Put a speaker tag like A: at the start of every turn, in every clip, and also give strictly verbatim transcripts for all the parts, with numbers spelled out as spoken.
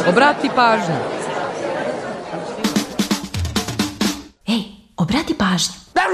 A: Obrati pažnju.
B: Ej, obrati pažnju.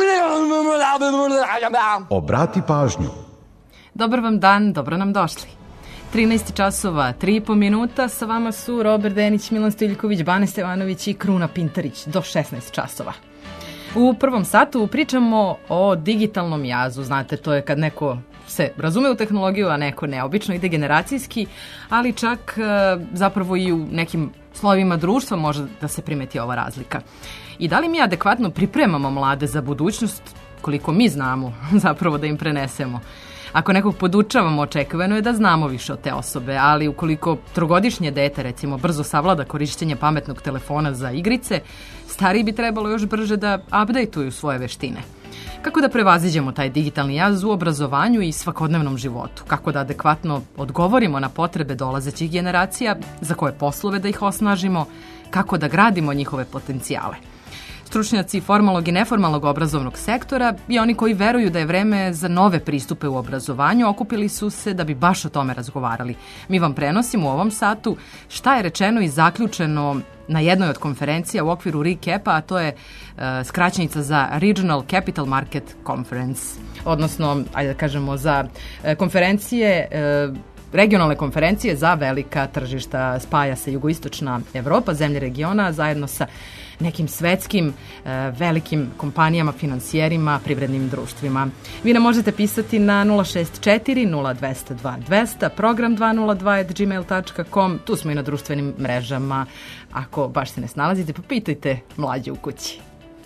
C: Obrati pažnju.
A: Dobar vam dan, dobro nam došli. trinaest časova, tri i po minuta, sa vama su Robert Denić, Milan Stojiljković, Bane Stevanović i Kruna Pintarić do šesnaest časova. U prvom satu pričamo o digitalnom jazu, znate, to je kad neko se razume u tehnologiju, a neko neobično, ide generacijski, ali čak zapravo i u nekim slovima društva može da se primeti ova razlika. I da li mi adekvatno pripremamo mlade za budućnost, koliko mi znamo zapravo da im prenesemo? Ako nekog podučavamo, očekivano je da znamo više od te osobe, ali ukoliko trogodišnje dete, recimo, brzo savlada korišćenje pametnog telefona za igrice, stariji bi trebalo još brže da updateuju svoje veštine. Kako da prevaziđemo taj digitalni jaz u obrazovanju i svakodnevnom životu? Kako da adekvatno odgovorimo na potrebe dolazećih generacija, za koje poslove da ih osnažimo, kako da gradimo njihove potencijale? Stručnjaci formalnog i neformalnog obrazovnog sektora i oni koji veruju da je vreme za nove pristupe u obrazovanju okupili su se da bi baš o tome razgovarali. Mi vam prenosimo u ovom satu šta je rečeno i zaključeno na jednoj od konferencija u okviru ReCap-a, a to je uh, skraćenica za Regional Capital Market Conference, odnosno, ajde da kažemo, za uh, konferencije uh, regionalne konferencije za velika tržišta. Spaja se jugoistočna Evropa, zemlje regiona, zajedno sa nekim svetskim e, velikim kompanijama, finansijerima, privrednim društvima. Vi nam možete pisati na nula šest četiri nula dva zero dva dva zero zero, program dvesta dva at gmail tačka com, tu smo i na društvenim mrežama. Ako baš se ne snalazite, pa pitajte mlađe u kući.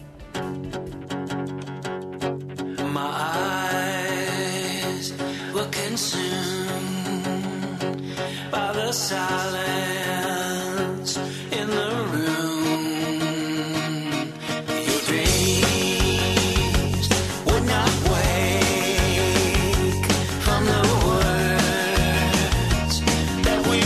A: My eyes were consumed by the silence in the room. Your dreams would not wake from the words that we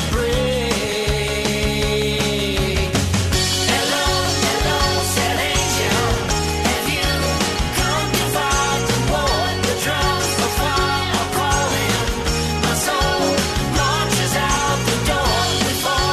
A: break. Hello, hello, said angel, have you come to fight the war? The drums of fire are calling, my soul marches out the door before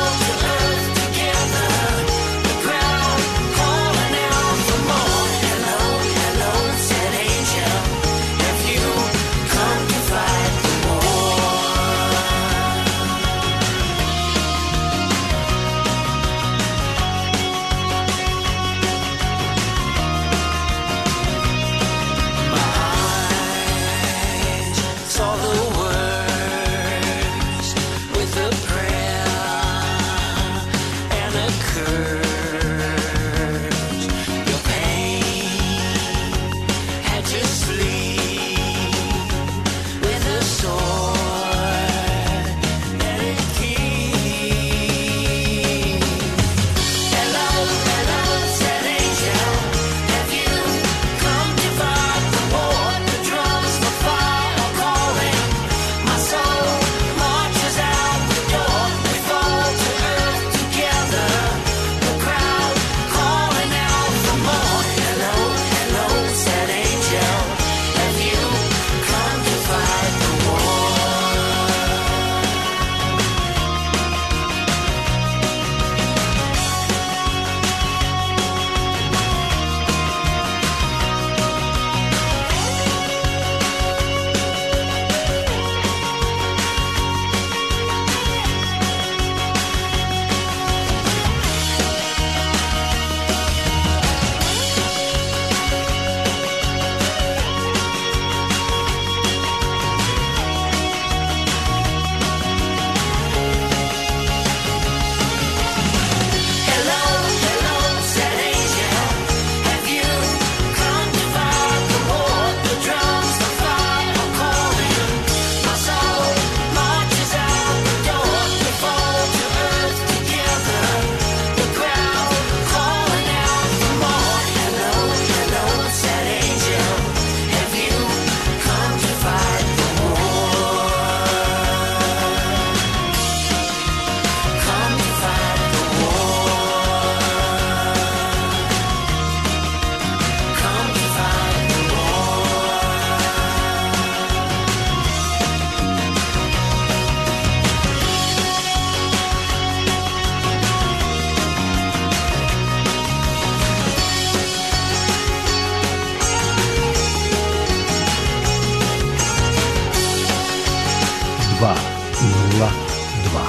D: nula dva.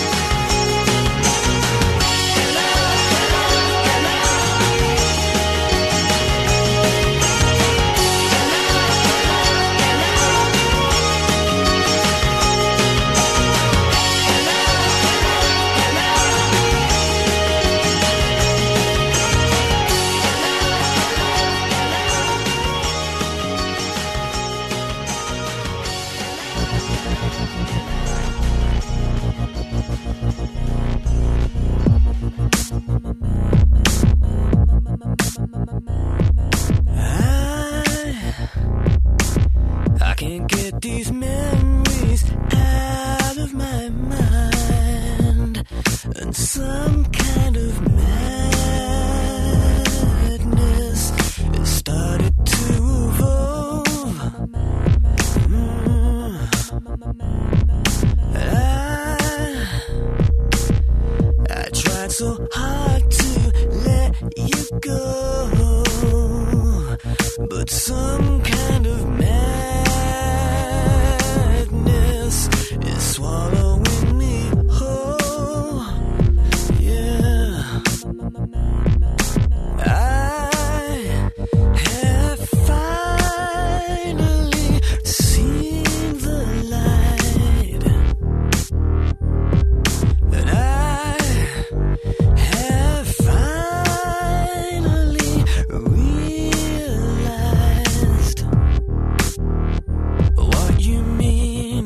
E: These memories out of my mind, and some kind of madness has started to evolve. Mm. I, I tried so hard to let you go, but some kind of madness is swallowing me whole. Yeah, I have finally seen the light, and I have finally realized what you mean.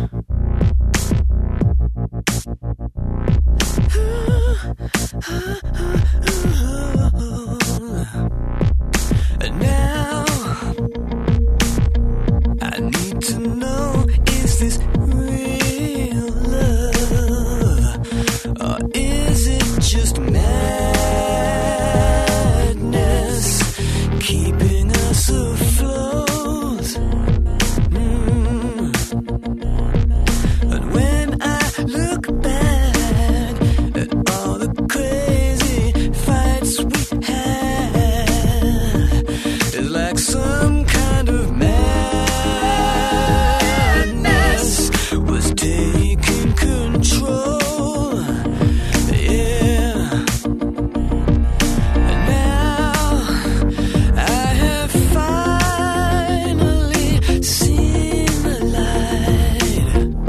E: And now I need to know, is this real love, or is it just madness keeping us afloat? Mm. And when I look back at all the crazy fights we had, it's like some kind of madness was taking control. Yeah. And now I have finally seen the light,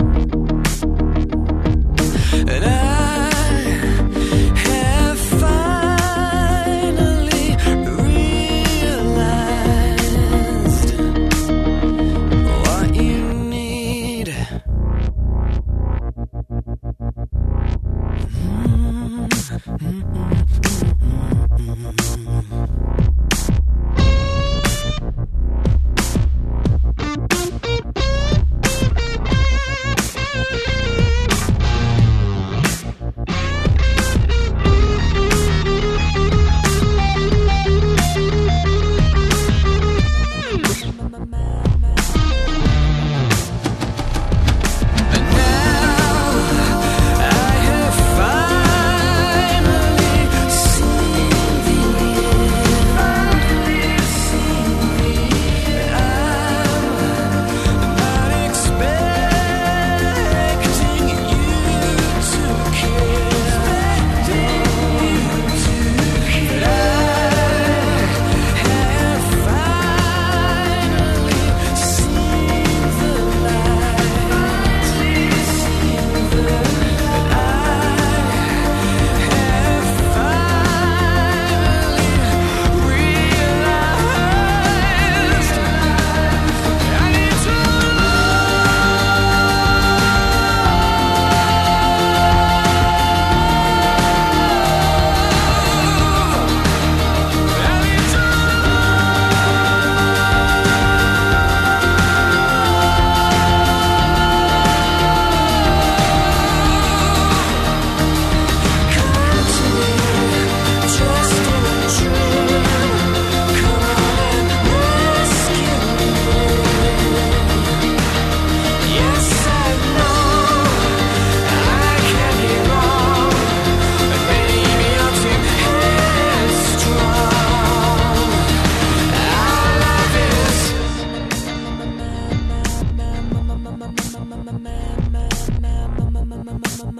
E: and I have finally realized what you need.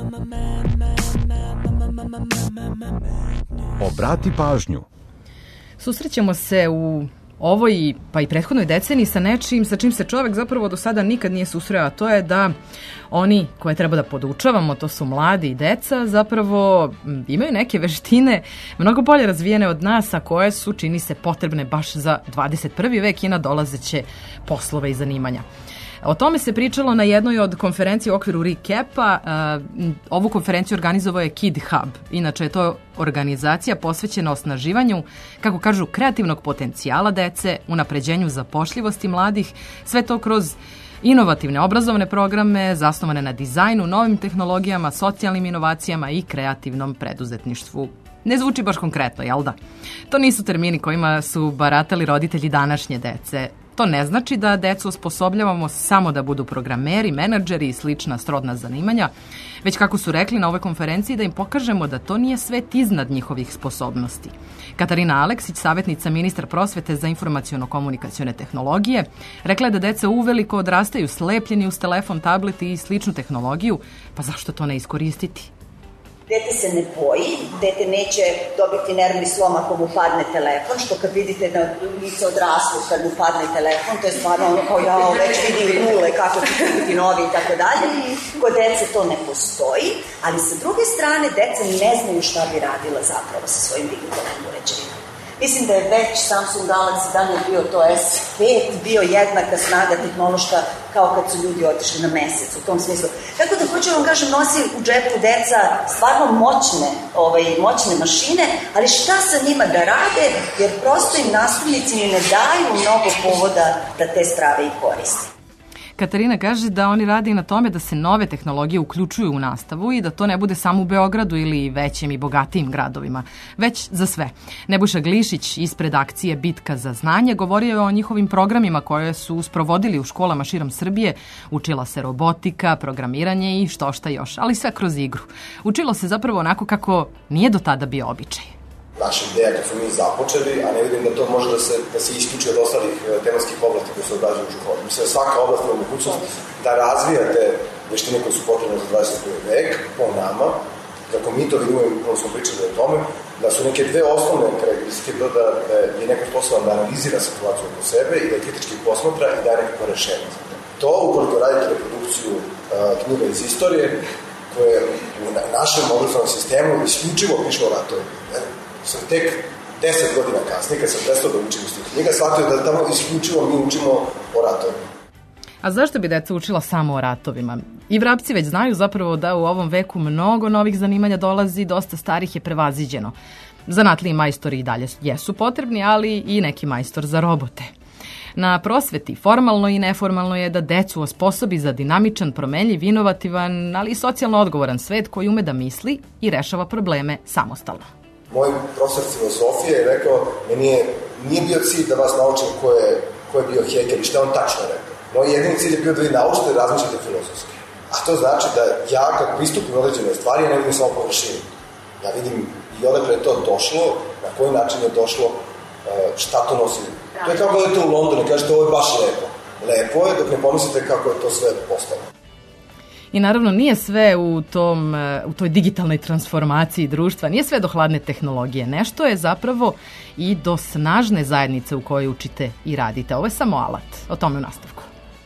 C: Obrati pažnju.
A: Susrećemo se u ovoj, pa i prethodnoj deceniji sa nečim sa čim se čovek zapravo do sada nikad nije susreo, a to je da oni koje treba da podučavamo, to su mladi i deca, zapravo imaju neke veštine mnogo bolje razvijene od nas, a koje su, čini se, potrebne baš za dvadeset prvi vek i na dolazeće poslove i zanimanja. O tome se pričalo na jednoj od konferencija u okviru Recapa. Ovu konferenciju organizovao je Kid Hub. Inače je to organizacija posvećena osnaživanju, kako kažu, kreativnog potencijala dece, unapređenju zapošljivosti mladih, sve to kroz inovativne obrazovne programe zasnovane na dizajnu, novim tehnologijama, socijalnim inovacijama i kreativnom preduzetništvu. Ne zvuči baš konkretno, jel da? To nisu termini kojima su baratali roditelji današnje dece. To ne znači da decu osposobljavamo samo da budu programeri, menadžeri i slična srodna zanimanja, već kako su rekli na ovoj konferenciji da im pokažemo da to nije svet iznad njihovih sposobnosti. Katarina Aleksić, savjetnica ministra prosvete za informaciono-komunikacione tehnologije, rekla je da deca uveliko odrastaju slepljeni uz telefon, tablet i sličnu tehnologiju, pa zašto to ne iskoristiti?
D: Dete se ne boji, dete neće dobiti nervni slom ako mu padne telefon, što kad vidite na lice odraslu kad mu padne telefon, to je stvarno ono kao ja već vidim kule kako će biti novi i tako dalje. Kod dece to ne postoji, ali sa druge strane deca ne znaju šta bi radila zapravo sa svojim digitalnim uređajima. Mislim da je već Samsung Galaxy dan je bio to S pet, bio jednaka snaga tehnološka kao kad su ljudi otišli na mesec, u tom smislu. Tako da hoću vam kažem, nosi u džepu deca stvarno moćne, ovaj, moćne mašine, ali šta sa njima da rade, jer prosto im nastavnici ne daju mnogo povoda da te sprave i koriste.
A: Katarina kaže da oni rade i na tome da se nove tehnologije uključuju u nastavu i da to ne bude samo u Beogradu ili većim i bogatijim gradovima, već za sve. Nebojša Glišić ispred akcije Bitka za znanje govorio je o njihovim programima koje su sprovodili u školama širom Srbije. Učila se robotika, programiranje i što šta još, ali sve kroz igru. Učilo se zapravo onako kako nije do tada bio običaj.
F: Naša ideja kad smo mi započeli, a ne vidim da to može da se, da se isključi od ostalih tematskih oblasti koje se obrađuju u školi. Mislim da svaka oblast ima mogućnost da razvija te veštine koje su potrebne za dvadeset prvi vek, po nama, kako mi to vidimo, kako smo pričali o tome, da su neke dve osnovne karakteristike da, da je neko sposoban da analizira situaciju oko sebe i da kritički posmatra i daje nekako rešenje. To, ukoliko radite reprodukciju uh, knjiga iz istorije, koje u našem obrazovnom sistemu isključivo piše o ratovima. Sam tek deset godina kasnije, kad sam prestao da učim iz tih knjiga, shvatio da tamo isključivo mi učimo o ratovima.
A: A zašto bi deca učila samo o ratovima? I vrapci već znaju zapravo da u ovom veku mnogo novih zanimanja dolazi, dosta starih je prevaziđeno. Zanatliji majstori i dalje jesu potrebni, ali i neki majstor za robote. Na prosveti formalno i neformalno je da decu osposobi za dinamičan, promenljiv, inovativan, ali i socijalno odgovoran svet koji ume da misli i rešava probleme samostalno.
F: Moj profesor filozofije je rekao, meni je, nije bio cilj da vas naučim ko je, ko je bio Hegel i šta on tačno rekao. Moj jedini cilj je bio da vi naučite da razmišljate filozofski. A to znači da ja kad pristupim određene stvari, ja ne vidim samo površinu. Ja vidim i odakle je to došlo, na koji način je došlo, šta to nosi. To je kao da odete u London i kažete ovo je baš lepo. Lepo je dok ne pomislite kako je to sve postalo.
A: I naravno nije sve u, tom, u toj digitalnoj transformaciji društva, nije sve do hladne tehnologije. Nešto je zapravo i do snažne zajednice u kojoj učite i radite. Ovo je samo alat. O tome u nastavku.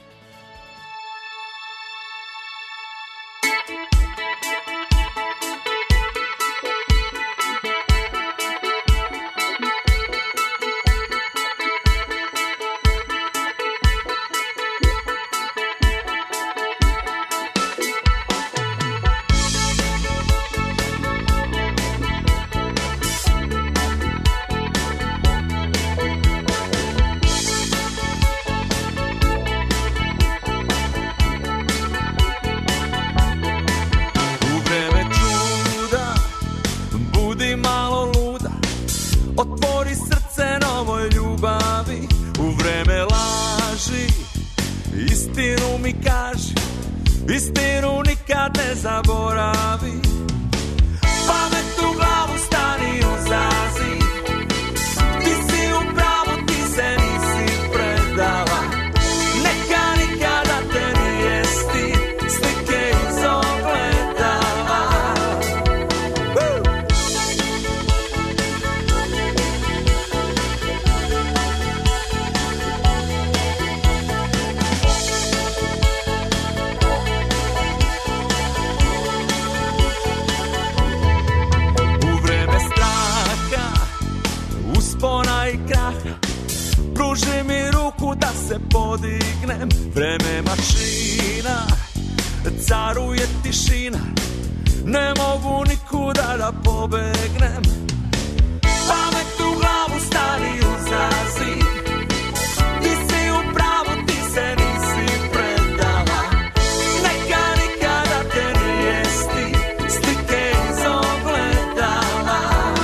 E: Istinu nikad ne zaboravi. Pamet u glavu stani uzazi. Ti si u pravu, ti se nisi predala. Neka nikada te nije stid slike iz ogledala. se podignem, vreme mašina, caruje tišina, ne mogu nikuda da pobegnem. Pamet u glavu stani uzazi, ti si u pravu, ti se nisi predala. Neka nikada te nije sti, slike iz ogledala.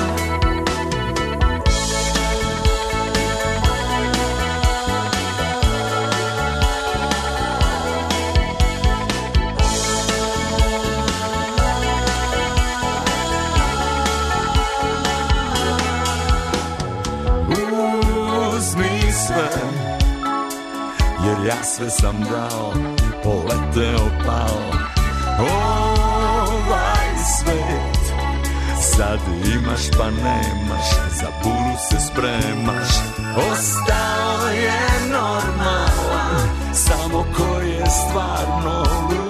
E: Uzmi sve, jer ja sve sam dao, poleteo pao. Ovaj svet sad imaš pa nemaš, za buru se spremaš. Ostao je normalan, samo ko je stvarno lud.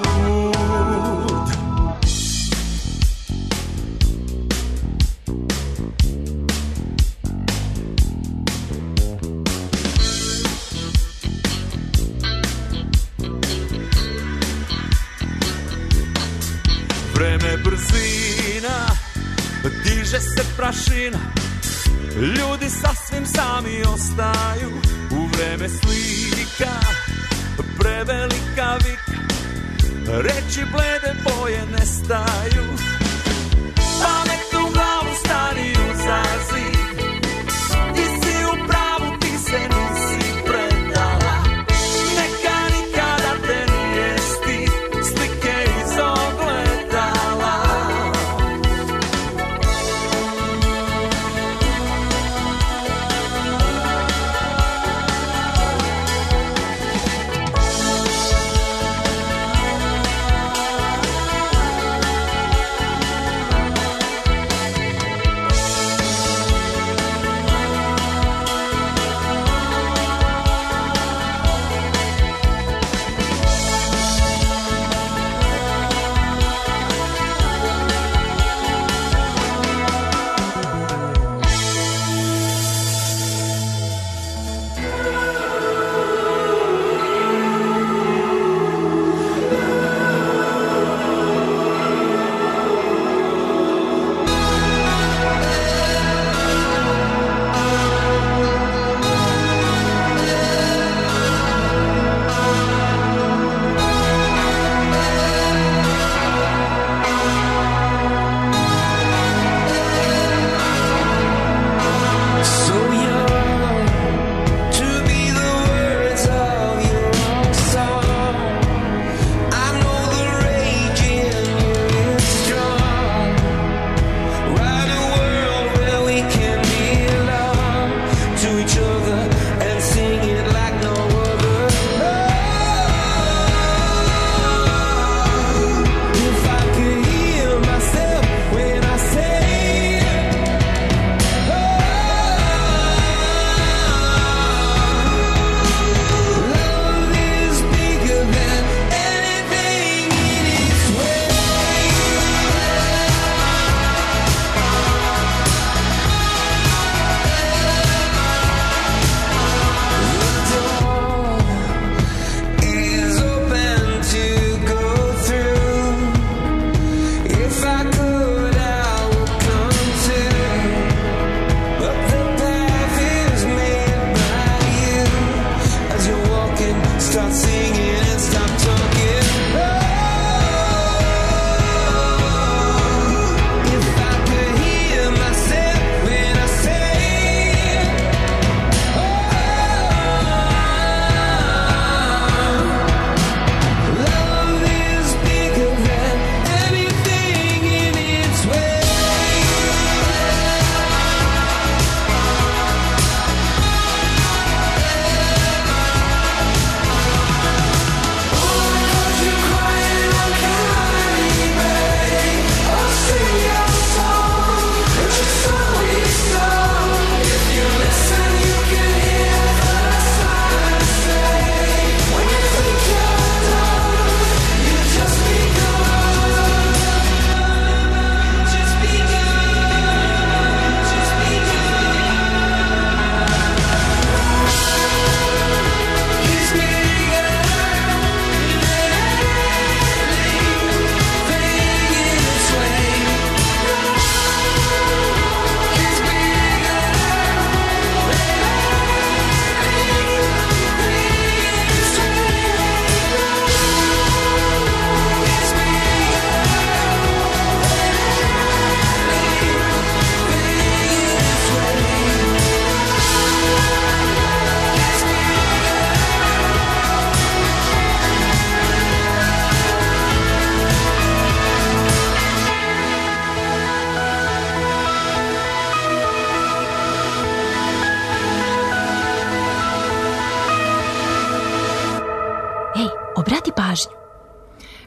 E: Vreme brzina, diže se prašina, ljudi sasvim sami ostaju. U vreme slika, prevelika vika, reči blede boje nestaju. Pamet u glavu stani uzazi, ti si u pravu, ti se nisi predala. Neka nikada te nije stid, slike iz ogledala.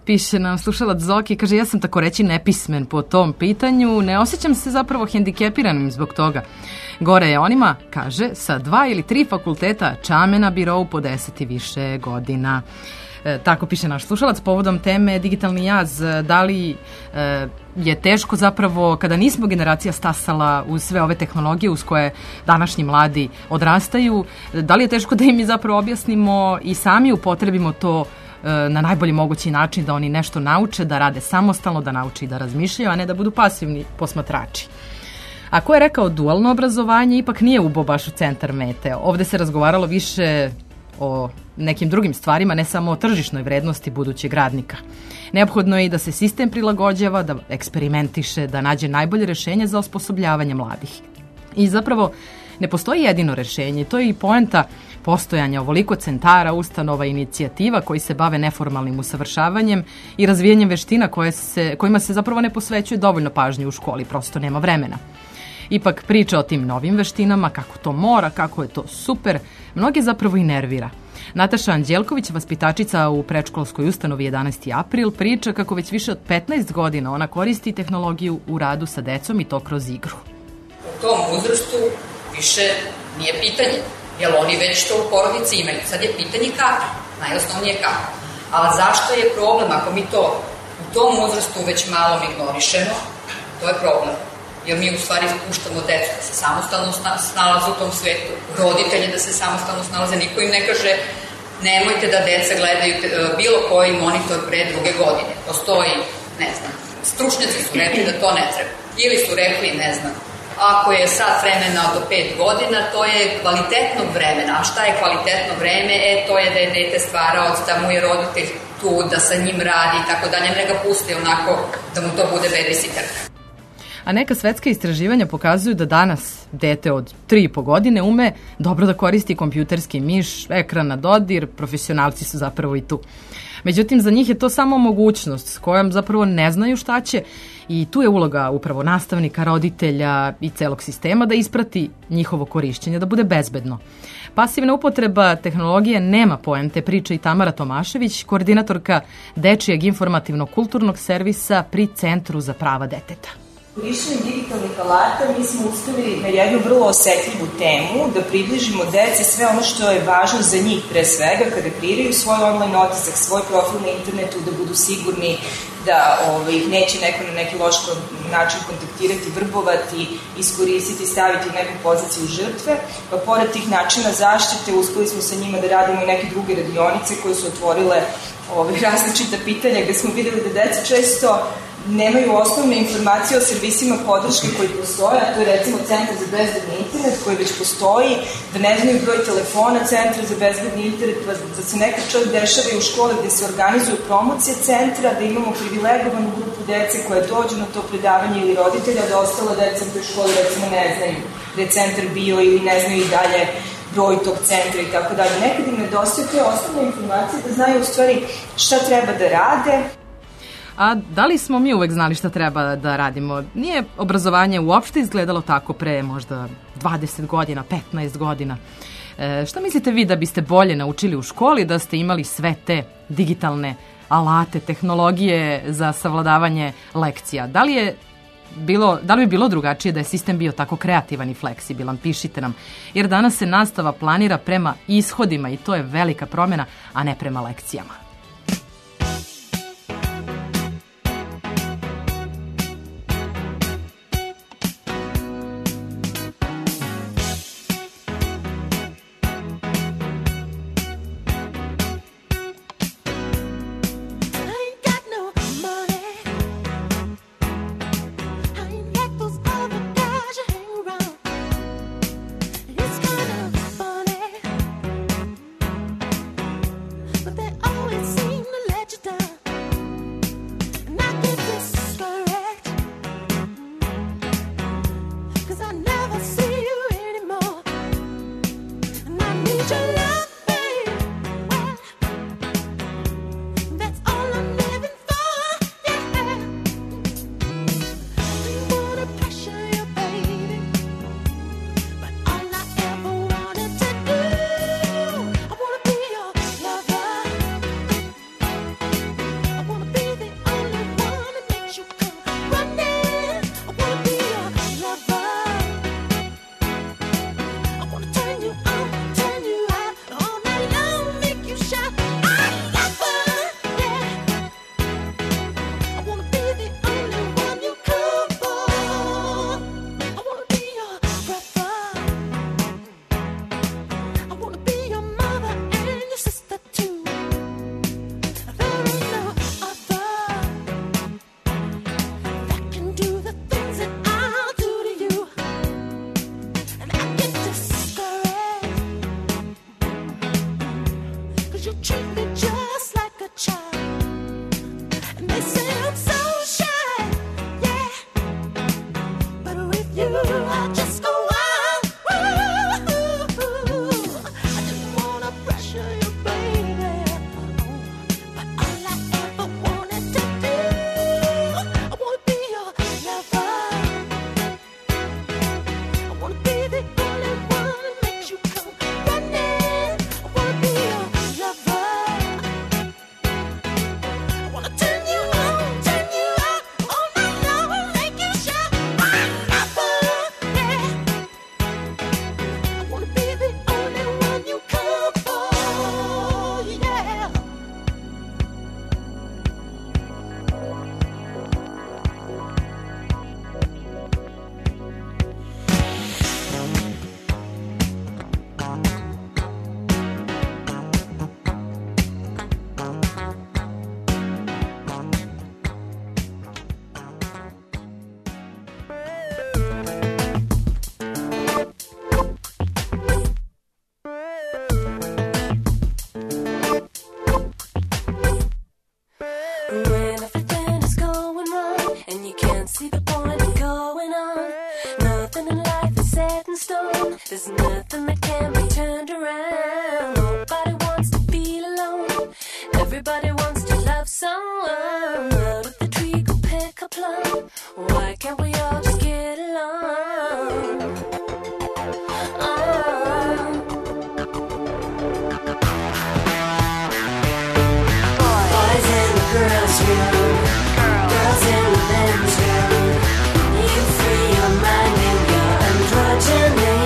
A: Piše nam slušalac Zoki, kaže, ja sam tako reći nepismen po tom pitanju, ne osjećam se zapravo hendikepiranim zbog toga. Gore je onima, kaže, sa dva ili tri fakulteta čame na birovu po deset i više godina. E, tako piše naš slušalac povodom teme digitalni jaz. Da li e, je teško zapravo kada nismo generacija stasala uz sve ove tehnologije uz koje današnji mladi odrastaju, da li je teško da im mi zapravo objasnimo i sami upotrebimo to na najbolji mogući način, da oni nešto nauče, da rade samostalno, da nauče i da razmišljaju, a ne da budu pasivni posmatrači. A ko je rekao dualno obrazovanje, ipak nije ubao baš u centar mete. Ovde se razgovaralo više o nekim drugim stvarima, ne samo o tržišnoj vrednosti budućeg radnika. Neophodno je i da se sistem prilagođava, da eksperimentiše, da nađe najbolje rešenje za osposobljavanje mladih. I zapravo ne postoji jedino rešenje, to je i poenta postojanja ovoliko centara, ustanova i inicijativa koji se bave neformalnim usavršavanjem i razvijanjem veština koje se, kojima se zapravo ne posvećuje dovoljno pažnje u školi, prosto nema vremena. Ipak priča o tim novim veštinama, kako to mora, kako je to super, mnoge zapravo i nervira. Nataša Anđelković, vaspitačica u predškolskoj ustanovi jedanaesti april, priča kako već više od petnaest godina ona koristi tehnologiju u radu sa decom i to kroz igru.
G: U tom uzrastu više nije pitanje, jer oni već to u porodici imaju. Sad je pitanje kako, najosnovnije kako. Ali zašto je problem ako mi to u tom uzrastu već malo ignorišemo, to je problem. Jer mi u stvari puštamo decu da se samostalno snalaze u tom svetu, roditelje da se samostalno snalaze, niko im ne kaže nemojte da deca gledaju bilo koji monitor pre druge godine. Postoji, ne znam, stručnjaci su rekli da to ne treba. Ili su rekli, ne znam, ako je sat vremena do pet godina, to je kvalitetnog vremena. A šta je kvalitetno vreme? E, to je da je dete stvaraoc, da mu je roditelj tu, da sa njim radi i tako dalje. Ne ga pusti onako da mu to bude babysitterka.
A: A neka svetska istraživanja pokazuju da danas dete od tri i po godine ume dobro da koristi kompjuterski miš, ekran na dodir, profesionalci su zapravo i tu. Međutim, za njih je to samo mogućnost s kojom zapravo ne znaju šta će i tu je uloga upravo nastavnika, roditelja i celog sistema da isprati njihovo korišćenje, da bude bezbedno. Pasivna upotreba tehnologije nema poente, priča i Tamara Tomašević, koordinatorka Dečijeg informativno-kulturnog servisa pri Centru za prava deteta.
H: Korišćenjem digitalnih alata mi smo uspeli na jednu vrlo osetljivu temu da približimo deci sve ono što je važno za njih pre svega kada kreiraju svoj online otisak, svoj profil na internetu, da budu sigurni da ovaj, ih neće neko na neki loš način kontaktirati, vrbovati, iskoristiti, staviti u neku poziciju žrtve. Pa pored tih načina zaštite uspeli smo sa njima da radimo i neke druge radionice koje su otvorile ovaj, različita pitanja gde smo videli da deca često nemaju osnovne informacije o servisima podrške koji postoje, a to je recimo Centar za bezbedni internet koji već postoji, da ne znaju broj telefona Centra za bezbedni internet, da se nekad čak dešava i u škole gde se organizuju promocije centra, da imamo privilegovanu grupu dece koje dođu na to predavanje ili roditelja, da ostala deca u toj školi recimo ne znaju da je centar bio ili ne znaju i dalje broj tog centra i tako dalje. Nekad im nedostaju te osnovne informacije da znaju u stvari šta treba da rade.
A: A da li smo mi uvek znali šta treba da radimo? Nije obrazovanje uopšte izgledalo tako pre možda dvadeset godina, petnaest godina. E, šta mislite vi da biste bolje naučili u školi da ste imali sve te digitalne alate, tehnologije za savladavanje lekcija? Da li je bilo, da li bi bilo drugačije da je sistem bio tako kreativan i fleksibilan? Pišite nam. Jer danas se nastava planira prema ishodima i to je velika promjena, a ne prema lekcijama.
I: Always Why can't we all just get along? Oh. Boys in the girls' room, girls in the men's room. You free your mind and your androgyny.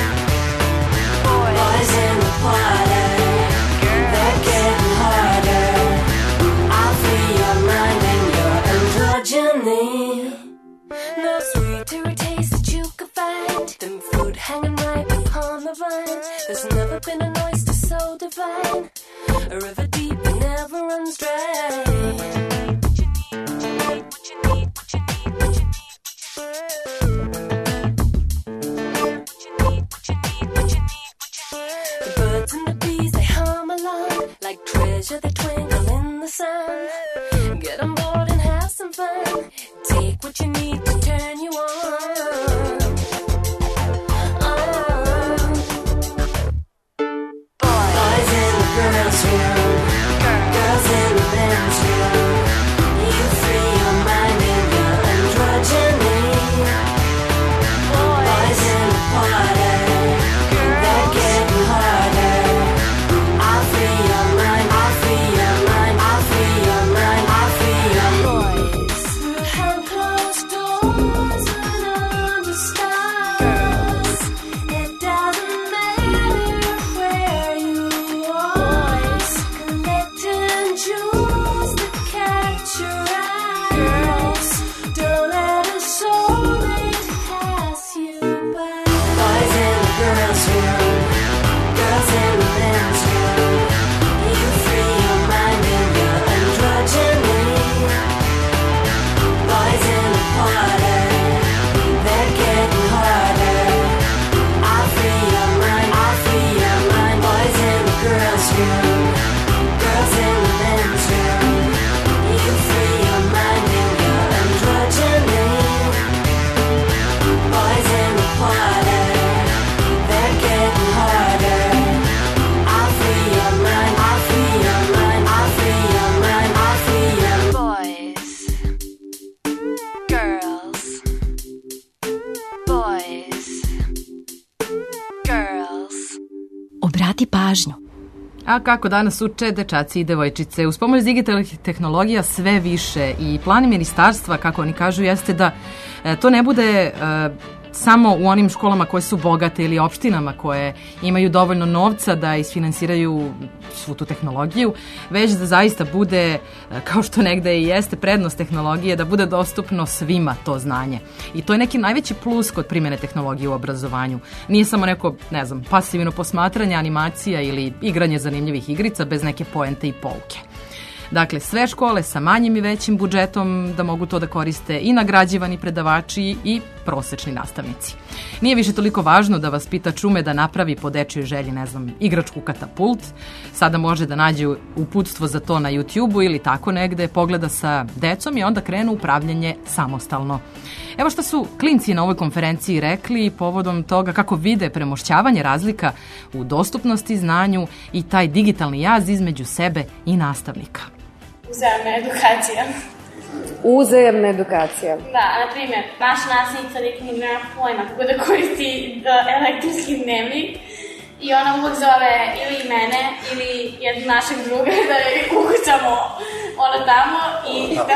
I: Boys in the party, they're getting harder. I'll free your mind and your androgyny. No sweeter taste that you could find than fruit hanging ripe upon the vine. There's never been an oyster so divine, a river deep that never runs dry. The birds and the bees, they hum along like treasure that twinkle in the sun. Get on board and have some fun. Take what you need to turn you on. Oh. Boys in the girls' room, girls in the men's room. You free your mind and your androgyny. Boys in the party, they're getting harder. I'll free your mind, I'll free your mind, I'll free your mind, I'll free your boys. Behind closed doors and under stars, it doesn't matter where you are. Collecting jewels that catch your eyes. Don't let a soulmate pass you by. Boys in the girls' room, girls in the men's room. You free your mind and your androgyny. Boys in the party, they're getting harder. I'll free your mind, I'll free your mind. Boys in the girls' room, girls in the men's room. You free your mind and your androgyny. Boys in the party, they're getting harder. I'll free your mind, I'll free your mind, I'll free your mind, I'll free your boys, girls, boys, girls.
B: Obrati pažnju.
A: A kako danas uče dečaci i devojčice? Uz pomoć digitalnih tehnologija sve više i plan ministarstva, kako oni kažu, jeste da e, to ne bude e, samo u onim školama koje su bogate ili opštinama koje imaju dovoljno novca da isfinansiraju svu tu tehnologiju, već da zaista bude, e, kao što negde i jeste prednost tehnologije, da bude dostupno svima to znanje. I to je neki najveći plus kod primjene tehnologije u obrazovanju. Nije samo neko, ne znam, pasivno posmatranje animacija ili igranje zanimljivih igrica bez neke poente i pouke. Dakle, sve škole sa manjim i većim budžetom da mogu to da koriste i nagrađivani predavači i prosečni nastavnici. Nije više toliko važno da vaspitač ume da napravi po dečjoj želji, ne znam, igračku katapult. Sada može da nađe uputstvo za to na YouTube-u ili tako negde, pogleda sa decom i onda krenu upravljanje samostalno. Evo što su klinci na ovoj konferenciji rekli povodom toga kako vide premošćavanje razlika u dostupnosti znanju i taj digitalni jaz između sebe i nastavnika.
J: Uzajamna edukacija.
K: Uzajamna edukacija.
J: Da, na primjer, naša nastavnica nekako nema pojma kako da koristi elektronski dnevnik i ona uvijek zove ili mene ili jednog našeg druga da je ukucamo ono tamo i da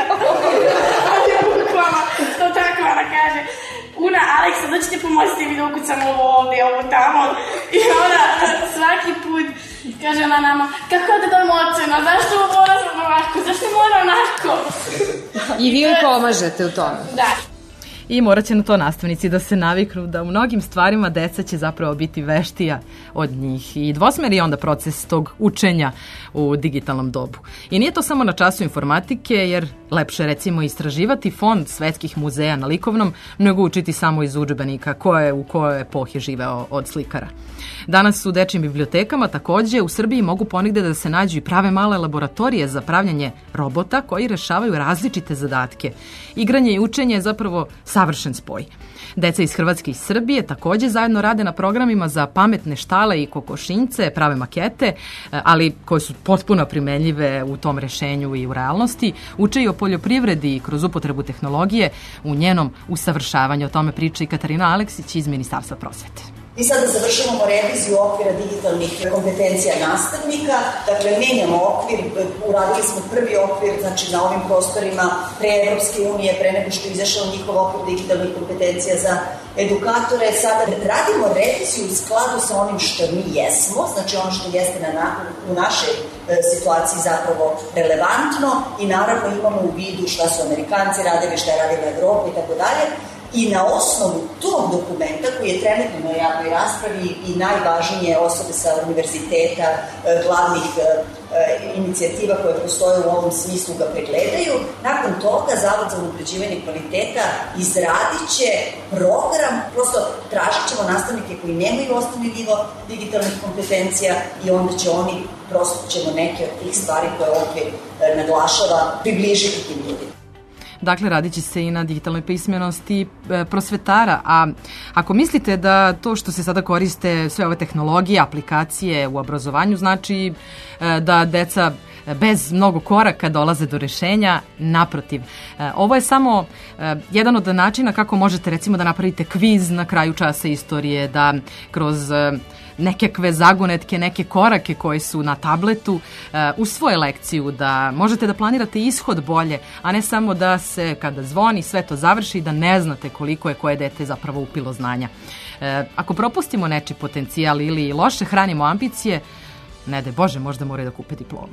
J: to tako ona kaže Una, Aleksa, da ćete pomoći mi da ukucamo ovo ovdje, ovo tamo i ona svaki put kaže ona nama, kako da dam ocenu, zašto ovo mora ovako, zašto mora onako?
K: I vi joj pomažete u tome.
J: Da.
A: I morat će na to nastavnici da se naviknu da u mnogim stvarima deca će zapravo biti veštija od njih. I dvosmer je onda proces tog učenja u digitalnom dobu. I nije to samo na času informatike, jer lepše recimo istraživati fond svetskih muzeja na likovnom, nego učiti samo iz udžbenika ko je u kojoj epohi živeo od slikara. Danas u dečjim bibliotekama takođe u Srbiji mogu ponegde da se nađu i prave male laboratorije za pravljanje robota koji rešavaju različite zadatke. Igranje i učenje je zapravo savršen spoj. Deca iz Hrvatske i Srbije takođe zajedno rade na programima za pametne štale i kokošinjce, prave makete, ali koje su potpuno primenljive u tom rešenju i u realnosti. Uče i o poljoprivredi kroz upotrebu tehnologije u njenom usavršavanju. O tome priča i Katarina Aleksić iz Ministarstva prosvete.
D: Mi sada završavamo reviziju okvira digitalnih kompetencija nastavnika, dakle menjamo okvir, uradili smo prvi okvir, znači na ovim prostorima pre Evropske unije, pre nego što je izašao njihov okvir digitalnih kompetencija za edukatore. Sada radimo reviziju u skladu sa onim što mi jesmo, znači ono što jeste na, u našoj e, situaciji zapravo relevantno i naravno imamo u vidu šta su Amerikanci radili, šta je radila Evropa i tako dalje. I na osnovu tog dokumenta koji je trenutno na javnoj raspravi i najvažnije osobe sa univerziteta, glavnih inicijativa koje postoje u ovom smislu ga pregledaju, nakon toga Zavod za unapređivanje kvaliteta izradit će program, prosto tražit ćemo nastavnike koji nemaju osnovni nivo digitalnih kompetencija i onda će oni, prosto ćemo neke od tih stvari koje ovdje naglašava približiti tim ljudima.
A: Dakle, radit će se i na digitalnoj pismenosti prosvetara, a ako mislite da to što se sada koriste sve ove tehnologije, aplikacije u obrazovanju, znači da deca bez mnogo koraka dolaze do rešenja, naprotiv. Ovo je samo jedan od načina kako možete recimo da napravite kviz na kraju časa istorije, da kroz nekakve zagonetke, neke korake koji su na tabletu u svoju lekciju, da možete da planirate ishod bolje, a ne samo da se kada zvoni sve to završi da ne znate koliko je koje dete zapravo upilo znanja. Ako propustimo nečiji potencijal ili loše hranimo ambicije, ne daj Bože, možda moraju da kupe diplomu.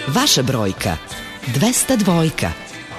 B: Vaša brojka dvesta dvojka.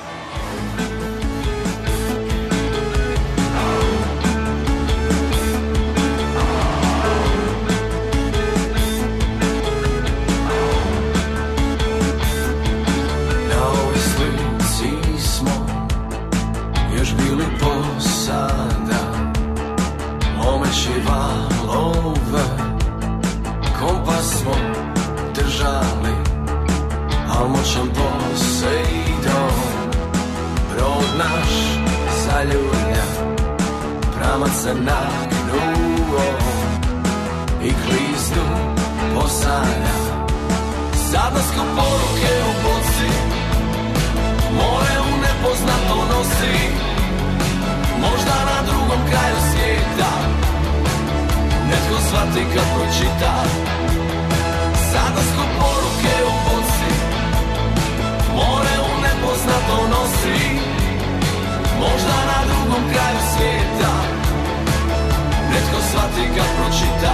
E: Na ovoj slici smo još bili posada, omeći valove, kompas smo držali, al moćan Poseidon brod naš zaljulja, pramac se nagnuo i kliznu posadja. Sad nas ko poruke u boci, more u nepoznato nosi, možda na drugom kraju svijeta netko shvati kad pročita. Sad nas ko poruke u boci, more u nepoznato nosi, možda na drugom kraju svijeta netko shvati kad pročita.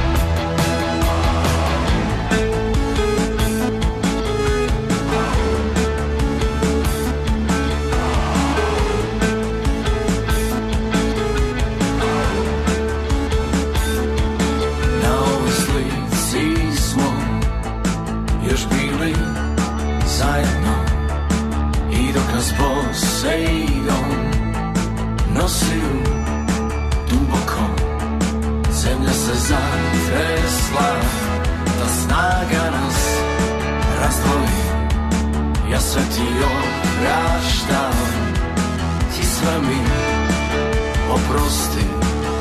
E: Poseidon nosiju duboko, zemlja se zatresla, ta snaga nas razdvoji. Ja sve ti opraštam, ti sve mi oprosti.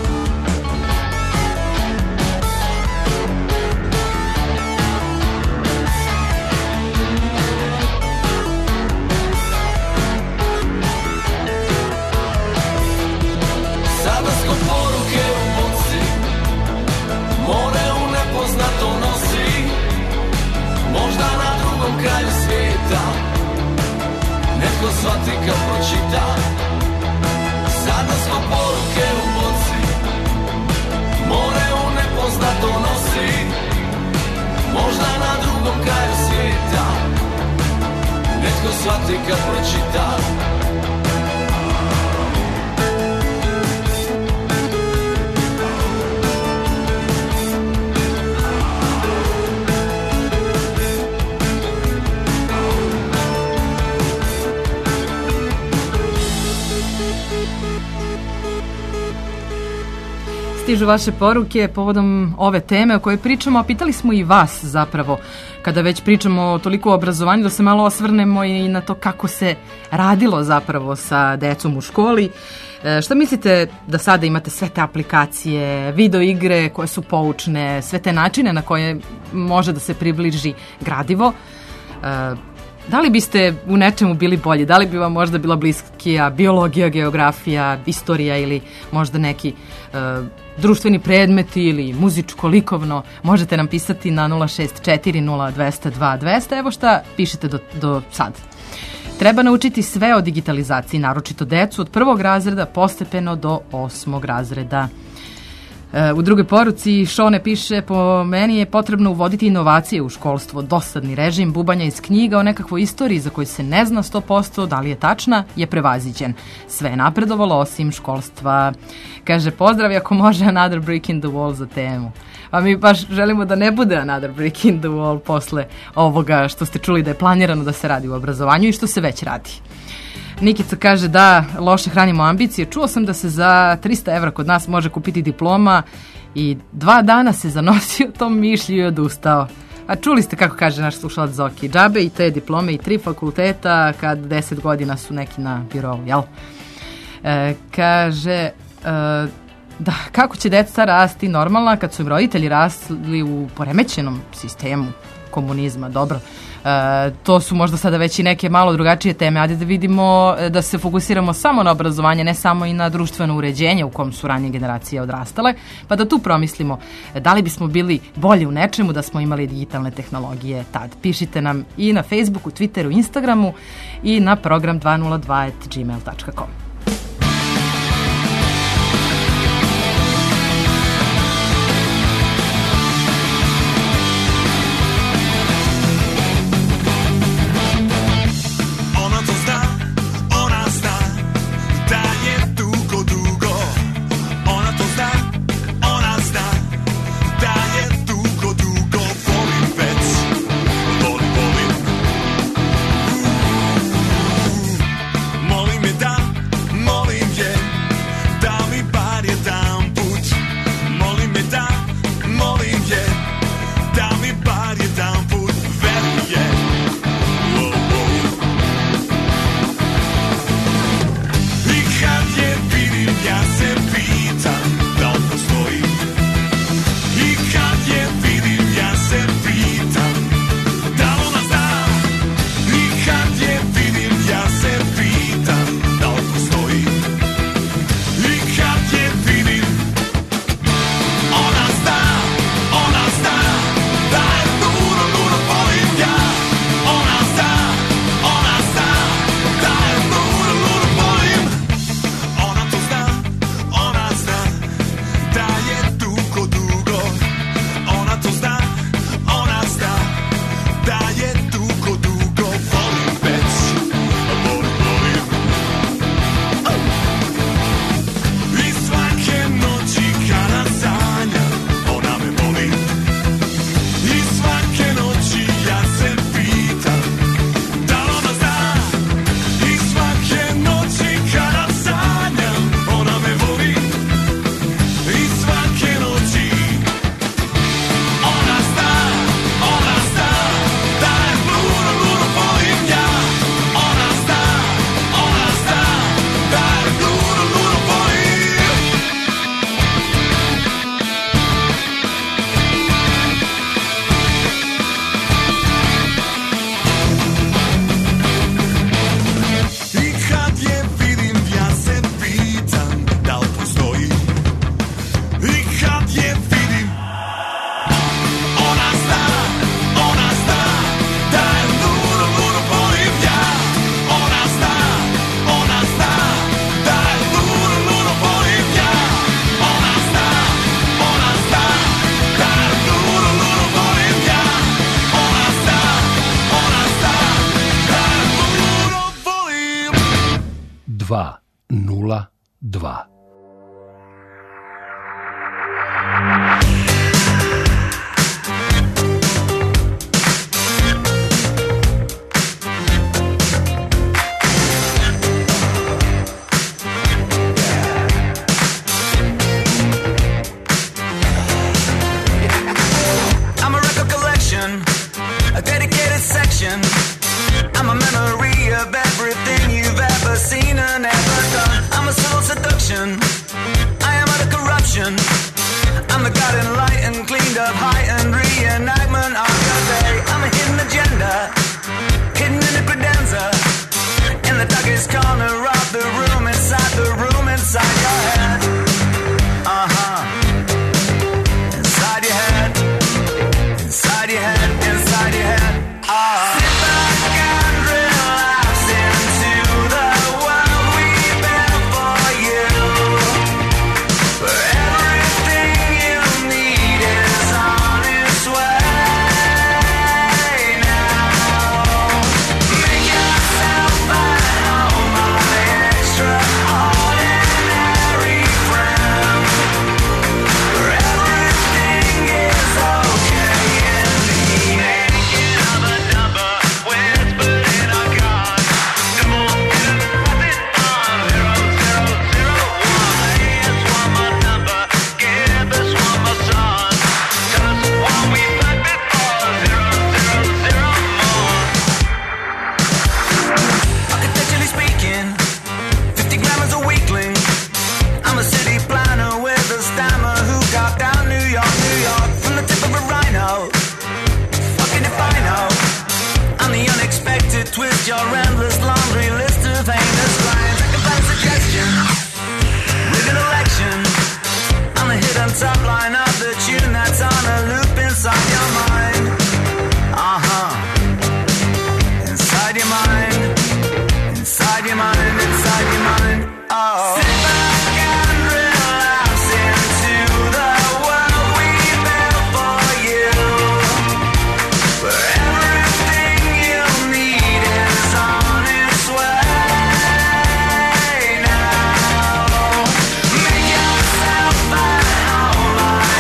E: Kraju svijeta netko shvati kad pročita. Sad nas ko poruke u boci, more u nepoznato nosi, možda na drugom kraju svijeta netko shvati kad pročita.
A: Stižu vaše poruke povodom ove teme o kojoj pričamo, a pitali smo i vas zapravo, kada već pričamo toliko o obrazovanju, da se malo osvrnemo i na to kako se radilo zapravo sa decom u školi. E, šta mislite da sada imate sve te aplikacije, video igre koje su poučne, sve te načine na koje može da se približi gradivo? E, Da li biste u nečemu bili bolji? Da li bi vam možda bila bliskija biologija, geografija, istorija ili možda neki e, društveni predmeti ili muzičko, likovno? Možete nam pisati na nula šest četiri nula dvesta dva dvesta. Evo šta pišete do, do sad. Treba naučiti sve o digitalizaciji, naročito decu od prvog razreda postepeno do osmog razreda. U drugoj poruci Šone piše, po meni je potrebno uvoditi inovacije u školstvo, dosadni režim, bubanja iz knjiga o nekakvoj istoriji za koju se ne zna sto posto da li je tačna, je prevaziđen. Sve je napredovalo osim školstva. Kaže, pozdrav i ako može Another Brick in the Wall za temu. A mi baš želimo da ne bude Another Brick in the Wall posle ovoga što ste čuli da je planirano da se radi u obrazovanju i što se već radi. Nikica kaže da loše hranimo ambicije. Čuo sam da se za trista evra kod nas može kupiti diploma i dva dana se zanosio tom mišlju i odustao. A čuli ste kako kaže naš slušalac Zoki, džabe i te diplome i tri fakulteta kad deset godina su neki na birou, jel? E, kaže, e, da, kako će deca rasti normalna kad su im roditelji rasli u poremećenom sistemu komunizma, dobro. E, to su možda sada već i neke malo drugačije teme, ajde da vidimo, da se fokusiramo samo na obrazovanje, ne samo i na društveno uređenje u kom su ranije generacije odrastale, pa da tu promislimo da li bismo bili bolji u nečemu da smo imali digitalne tehnologije tad. Pišite nam i na Facebooku, Twitteru, Instagramu i na program dva nula dva at gmail dot com.
L: dva nula dva.
E: A dedicated section. I'm a memory of everything you've ever seen and ever done. I'm a subtle seduction. I am out of corruption. I'm the guiding light and cleaned up heightened reenactment of your day. I'm a hidden agenda, hidden in a credenza, in the darkest corner of the room, inside the room, inside your head. Uh-huh. Inside your head. Inside your head, inside your head. Oh. Sit back and relax into the world we built for you, where everything you need is on its way now. Make yourself at home, my extraordinary friend, where everything is okay. Twist your endless laundry list of heinous crimes. I can find suggestions with an election. I'm the hidden top line of the tune that's on a loop inside your mind. Uh-huh. Inside your mind. Inside your mind. Inside your mind. Oh. Sit back and relax into the world we built for you, where everything you need is on its way now. Make yourself at home, my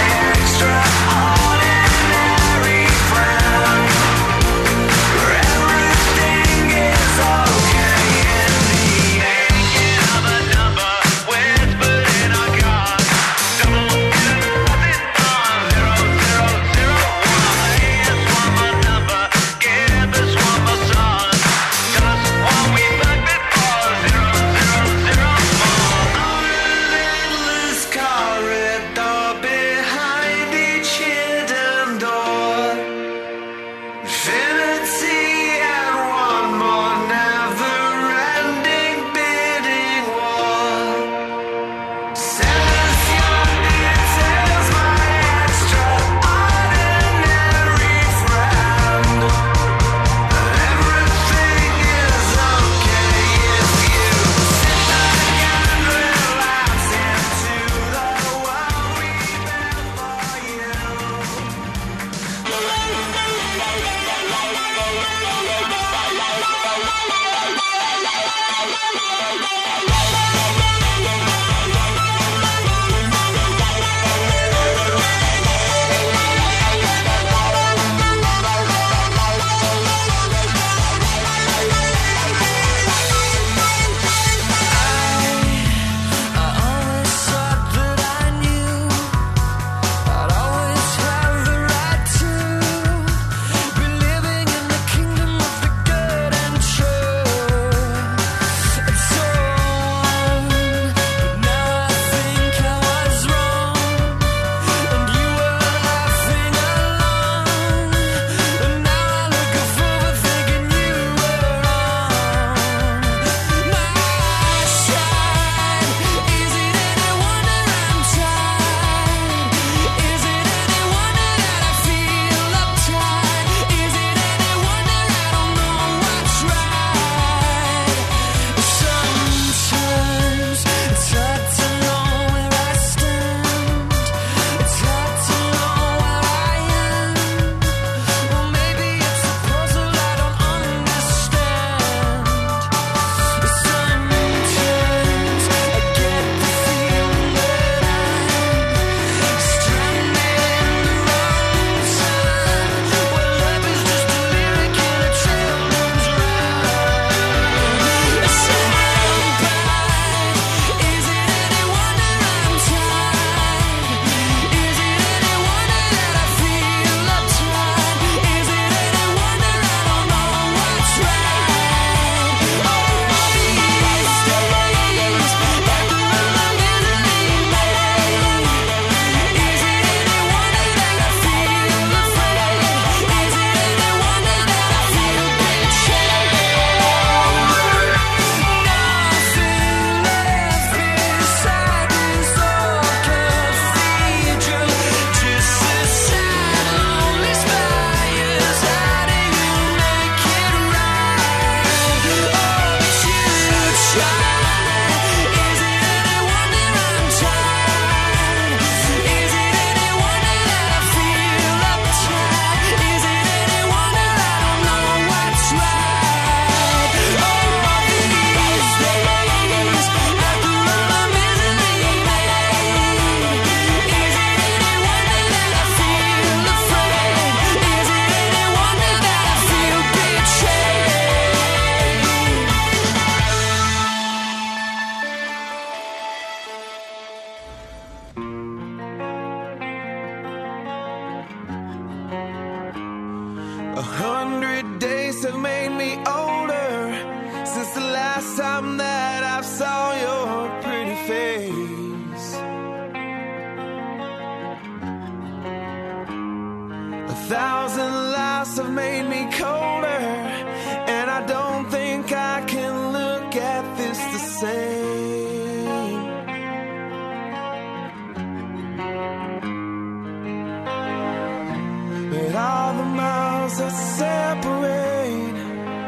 E: extraordinary friend, where everything is okay in the making of a number whispered in our car. Double in nothing on zero zero zero one. Here's one more number, give us one more song. Just one we back before zero zero zero more. On an endless corridor behind each hidden door, infinity and one more never-ending bidding war. Send us your details, my extraordinary friend. Everything is okay if you sit back and relax into the world we built for you. I always thought that I knew I'd always have the right to be living in the kingdom of the good and true. It's have made me older since the last time that I saw your pretty face. A thousand lies have made me colder, and I don't think I can look at this the same. But all the miles that separate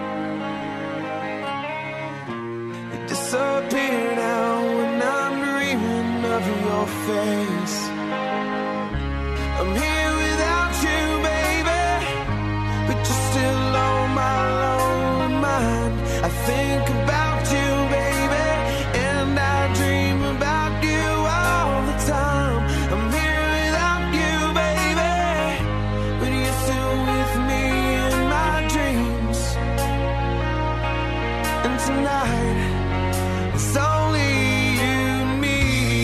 E: disappear now when I'm dreaming of your face. I'm here without you, baby, but you're still on my lonely mind. I think about you, baby, and I dream about you all the time. I'm here without you, baby, but you're still with me in my dreams. And tonight it's only you and me.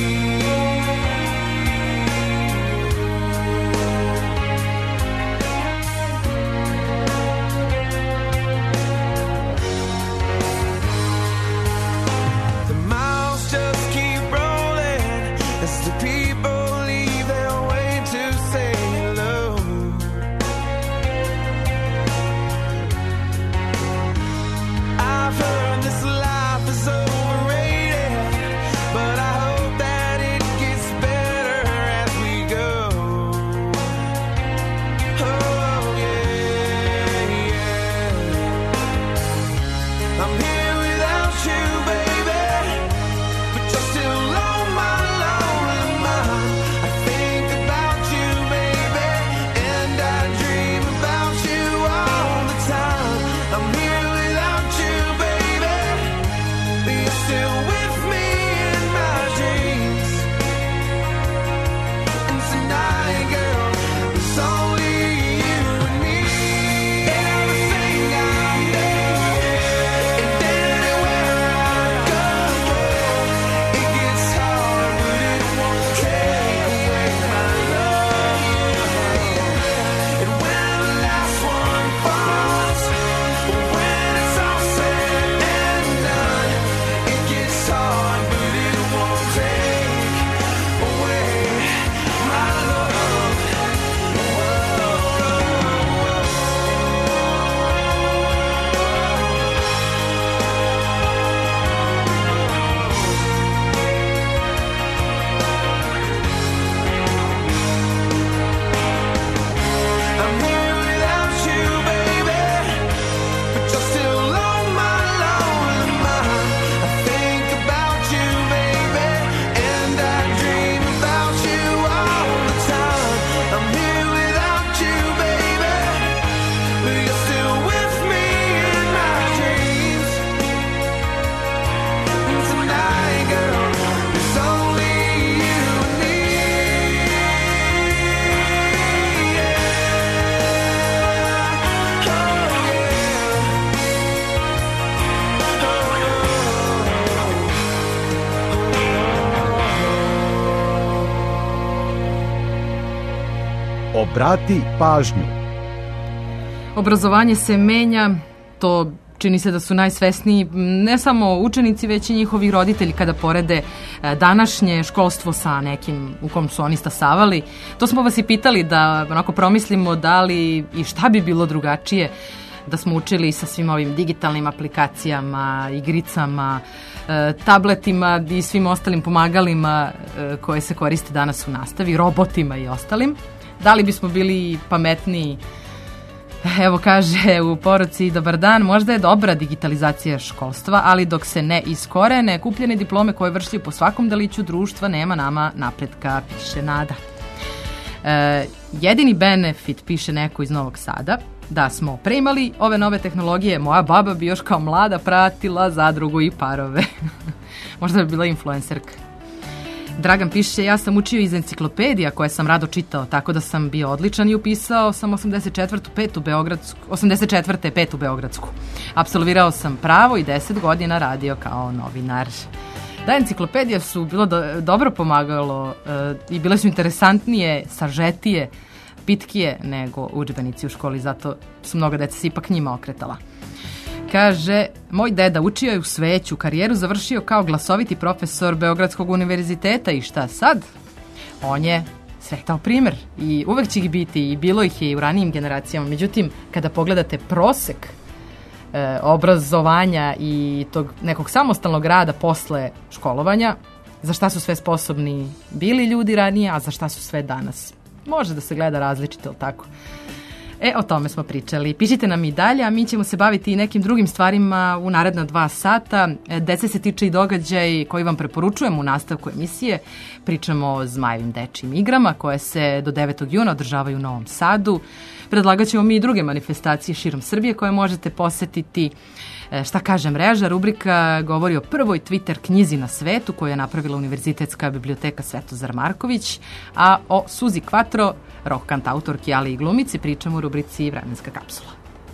E: The miles just keep rolling as the people leave their way to say hello. I've heard this life is overrated, but I hope that it gets better as we go. Oh yeah, yeah. I'm here without you, baby, but you're still on my lonely mind. I think about you, baby, and I dream about you all the time. I'm here without you, baby, but you're still with me in my dreams. And tonight, girl, it's only you and me. Everything I do, and anywhere I go, it gets hard, but it won't take away my love. And when the last one falls, when it's all said and done, it gets hard, but it won't take away my love. I'm here without you, baby, but you're still on my lonely mind. I think about you, baby, and I dream about you all the time. I'm here without you, baby, but you're still with me in my dreams. And tonight, girl, it's only you and me.
C: Obrati pažnju.
A: Obrazovanje se menja, to čini se da su najsvesniji ne samo učenici, već i njihovi roditelji kada porede e, današnje školstvo sa nekim u kom su oni stasavali. To smo vas i pitali da onako promislimo da li i šta bi bilo drugačije da smo učili sa svim ovim digitalnim aplikacijama, igricama, e, tabletima i svim ostalim pomagalima e, koje se koriste danas u nastavi, robotima i ostalim. Da li bismo bili pametniji? Evo kaže u poruci, dobar dan, možda je dobra digitalizacija školstva, ali dok se ne iskorene kupljene diplome koje vršlju po svakom deliću društva, nema nama napretka, piše Nada. E, jedini benefit, piše neko iz Novog Sada, da smo pre imali ove nove tehnologije, moja baba bi još kao mlada pratila zadrugu i parove. Možda bi bila influencerka. Dragan piše, ja sam učio iz enciklopedija koje sam rado čitao, tako da sam bio odličan i upisao sam osamdeset četvrte. petu Beogradsku, osamdeset četvrte. petu Beogradsku. Apsolvirao sam pravo i deset godina radio kao novinar. Da, enciklopedije su bilo do, dobro pomagalo e, i bile su interesantnije, sažetije pitkije nego udžbenici u školi, zato su mnoga deca se ipak njima okretala. Kaže, moj deda učio je u Sveću, karijeru završio kao glasoviti profesor Beogradskog univerziteta i šta sad? On je sretao primer i uvek će ih biti i bilo ih je i u ranijim generacijama. Međutim, kada pogledate prosek e, obrazovanja i tog nekog samostalnog rada posle školovanja, za šta su sve sposobni bili ljudi ranije, a za šta su sve danas. Može da se gleda različito, ili tako? E, o tome smo pričali. Pišite nam i dalje, a mi ćemo se baviti i nekim drugim stvarima u naredna dva sata. Dece se tiče i događaj koji vam preporučujemo u nastavku emisije. Pričamo o Zmajevim dečijim igrama koje se do devetog juna održavaju u Novom Sadu. Predlagat ćemo mi i druge manifestacije širom Srbije koje možete posetiti. Šta kaže mreža? Rubrika govori o prvoj Twitter knjizi na svetu koju je napravila Univerzitetska biblioteka Svetozar Marković, a o Suzi Quattro, rock kantautorki, ali i glumici, pričamo u rubrici Vremenska kapsula.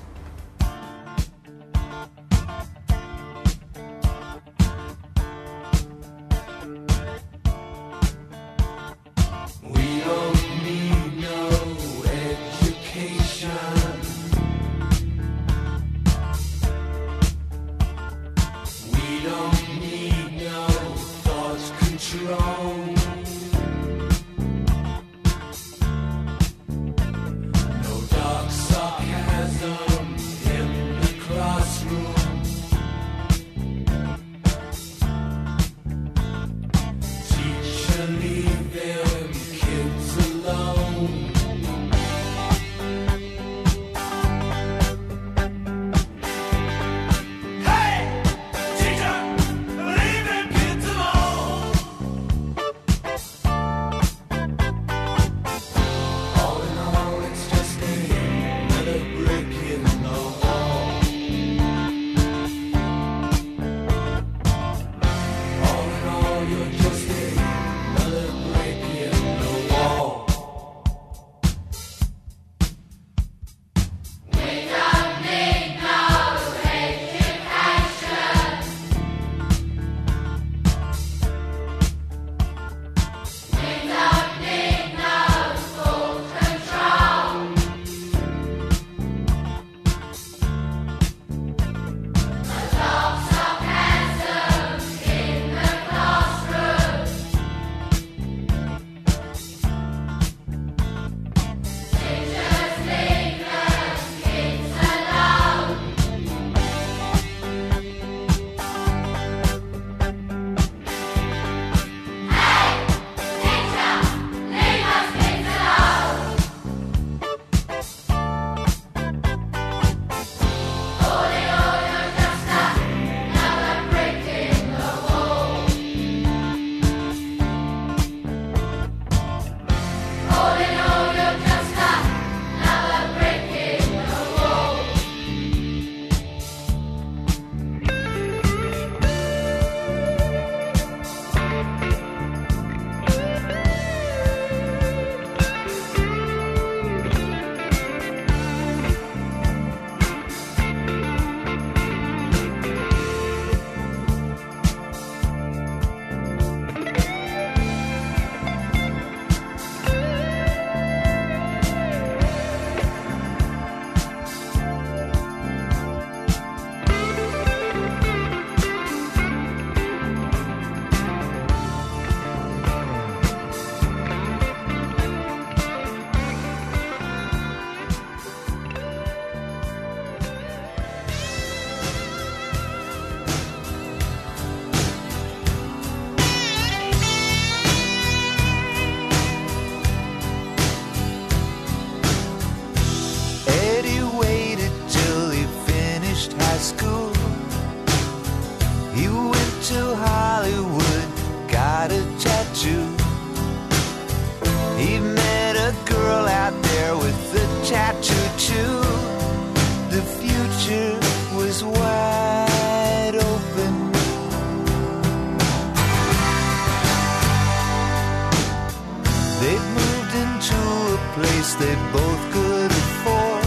M: they both could afford.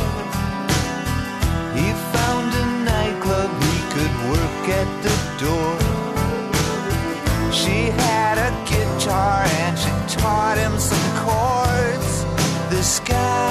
M: He found a nightclub he could work at the door. She had a guitar and she taught him some chords. The sky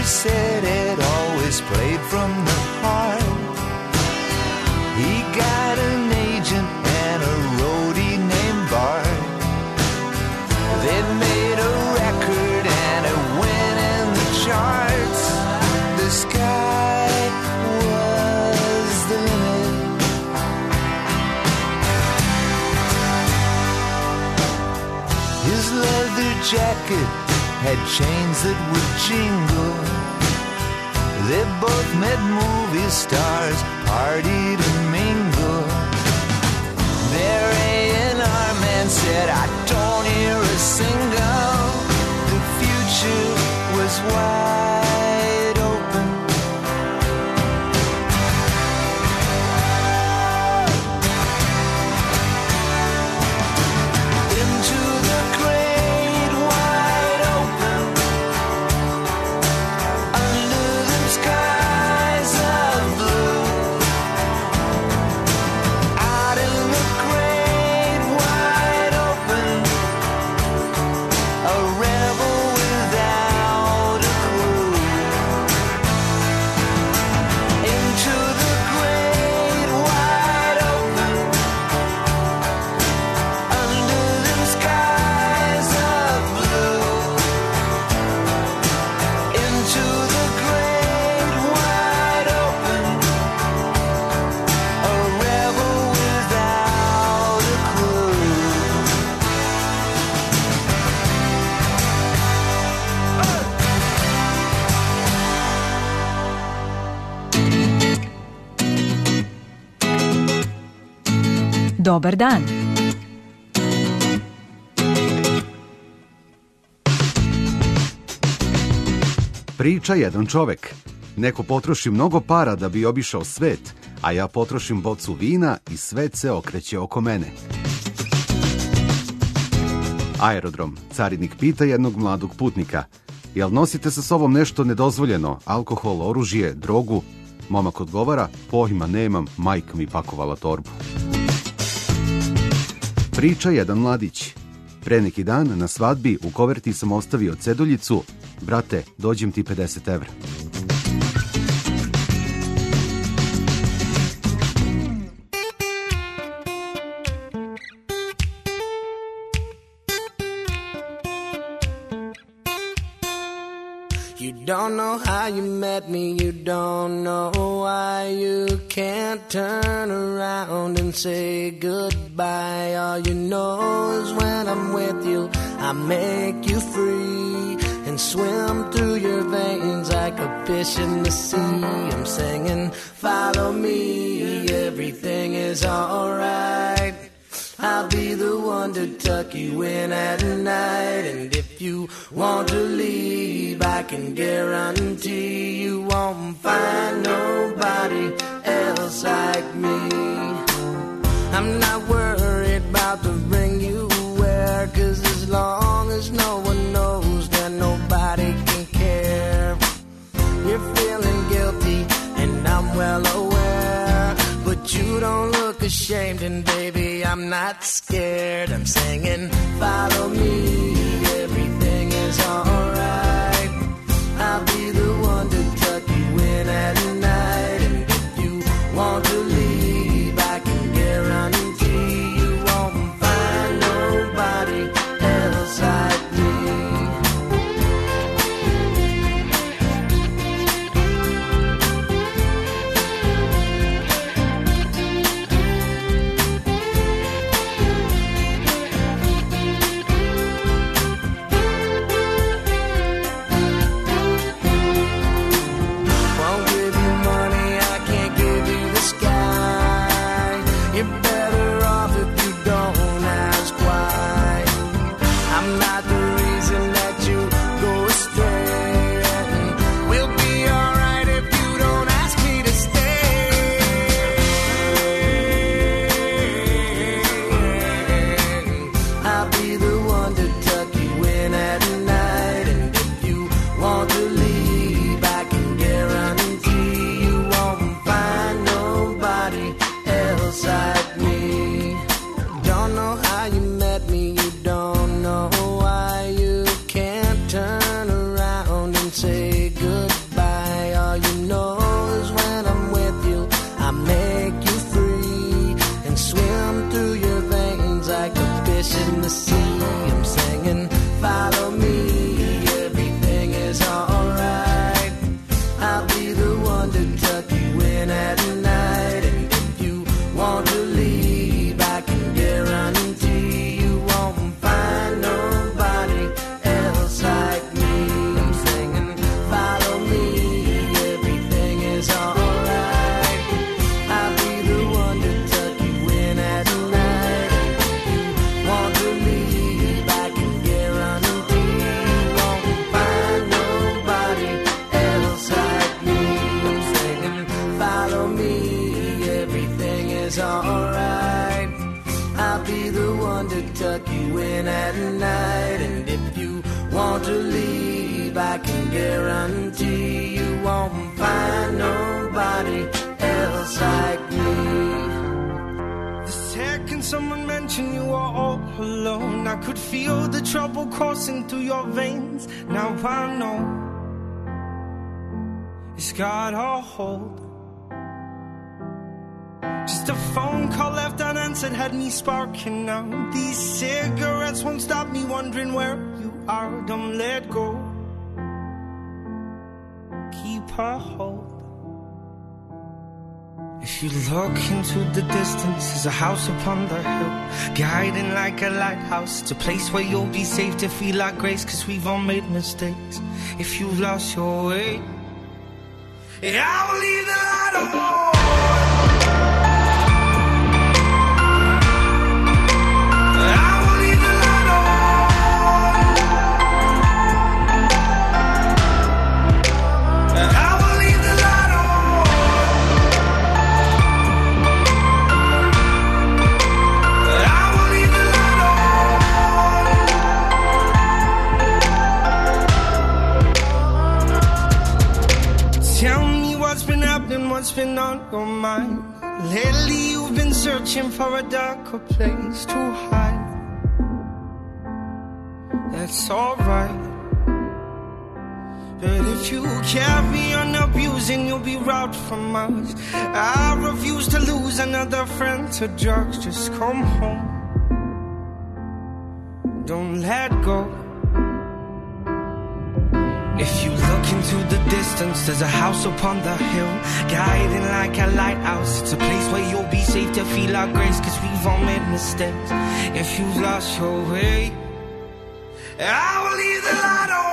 M: said it always played from the heart. He got an agent and a roadie named Bart. They made a record and it went in the charts. The sky was the limit. His leather jacket had chains that would jingle. They both met movie stars, partied and mingled. Their A and R man said, I don't hear a single. The future was wide open. Into the great wide open, under the skies of blue, out in the great wide open, a rebel without a clue. Into the great wide open, under them skies of blue. Into the great wide open, a rebel without a clue.
N: Dobar dan.
O: Priča jedan čovek. Neko potroši mnogo para da bi obišao svet, a ja potrošim bocu vina i svet se okreće oko mene. Aerodrom. Carinik pita jednog mladog putnika: jel nosite sa sobom nešto nedozvoljeno, alkohol, oružje, drogu? Momak odgovara: pojma nemam, majka mi pakovala torbu. Priča jedan mladić. Pre neki dan na svadbi u koverti sam ostavio ceduljicu: brate, dođem ti pedeset evra.
P: You don't know how you met me, you don't know why you can't turn around and say goodbye. All you know is when I'm with you, I make you free and swim through your veins like a fish in the sea. I'm singing, follow me, everything is alright. I'll be the one to tuck you in at night. And if you want to leave, I can guarantee you won't find nobody else like me. I'm not worried about the ring you wear, 'cause as long as no one knows, then nobody can care. You're feeling guilty and I'm well aware, but you don't look ashamed, and baby, I'm not scared. I'm singing, follow me, everything is alright. I'll be the one to tuck you in at night. And if you want to leave, I can guarantee you won't find nobody else like me. Say good sounds like a fish in the sea. I'm singing, follow me, everything is alright. I'll be the one to tuck you in at night. And if you want to leave, I can guarantee you won't find nobody else like me. I'm singing, follow me, everything is alright. I'll be the one to tuck you in at night. And if you want to leave, I can guarantee you won't find nobody else like me. I'm singing, follow me, everything is alright. I'll be the one to tuck you in at night. And if you want to leave, I can guarantee you won't find nobody else like me.
E: The second someone mentioned you were all alone, I could feel the trouble coursing through your veins. Now I know it's got a hold. Just a phone call left unanswered had me sparking now. These cigarettes won't stop me wondering where you are. Don't let go, keep a hold. If you look into the distance, there's a house upon the hill, guiding like a lighthouse. It's a place where you'll be safe to feel like grace, cause we've all made mistakes. If you've lost your way, I will leave the light on. What's been on your mind? Lately you've been searching for a darker place to hide. That's alright, but if you carry on abusing, you'll be robbed from us. I refuse to lose another friend to drugs. Just come home, don't let go. If you look into the distance, there's a house upon the hill, guiding like a lighthouse. It's a place where you'll be safe to feel our grace, cause we've all made mistakes. If you've lost your way, I will leave the light on.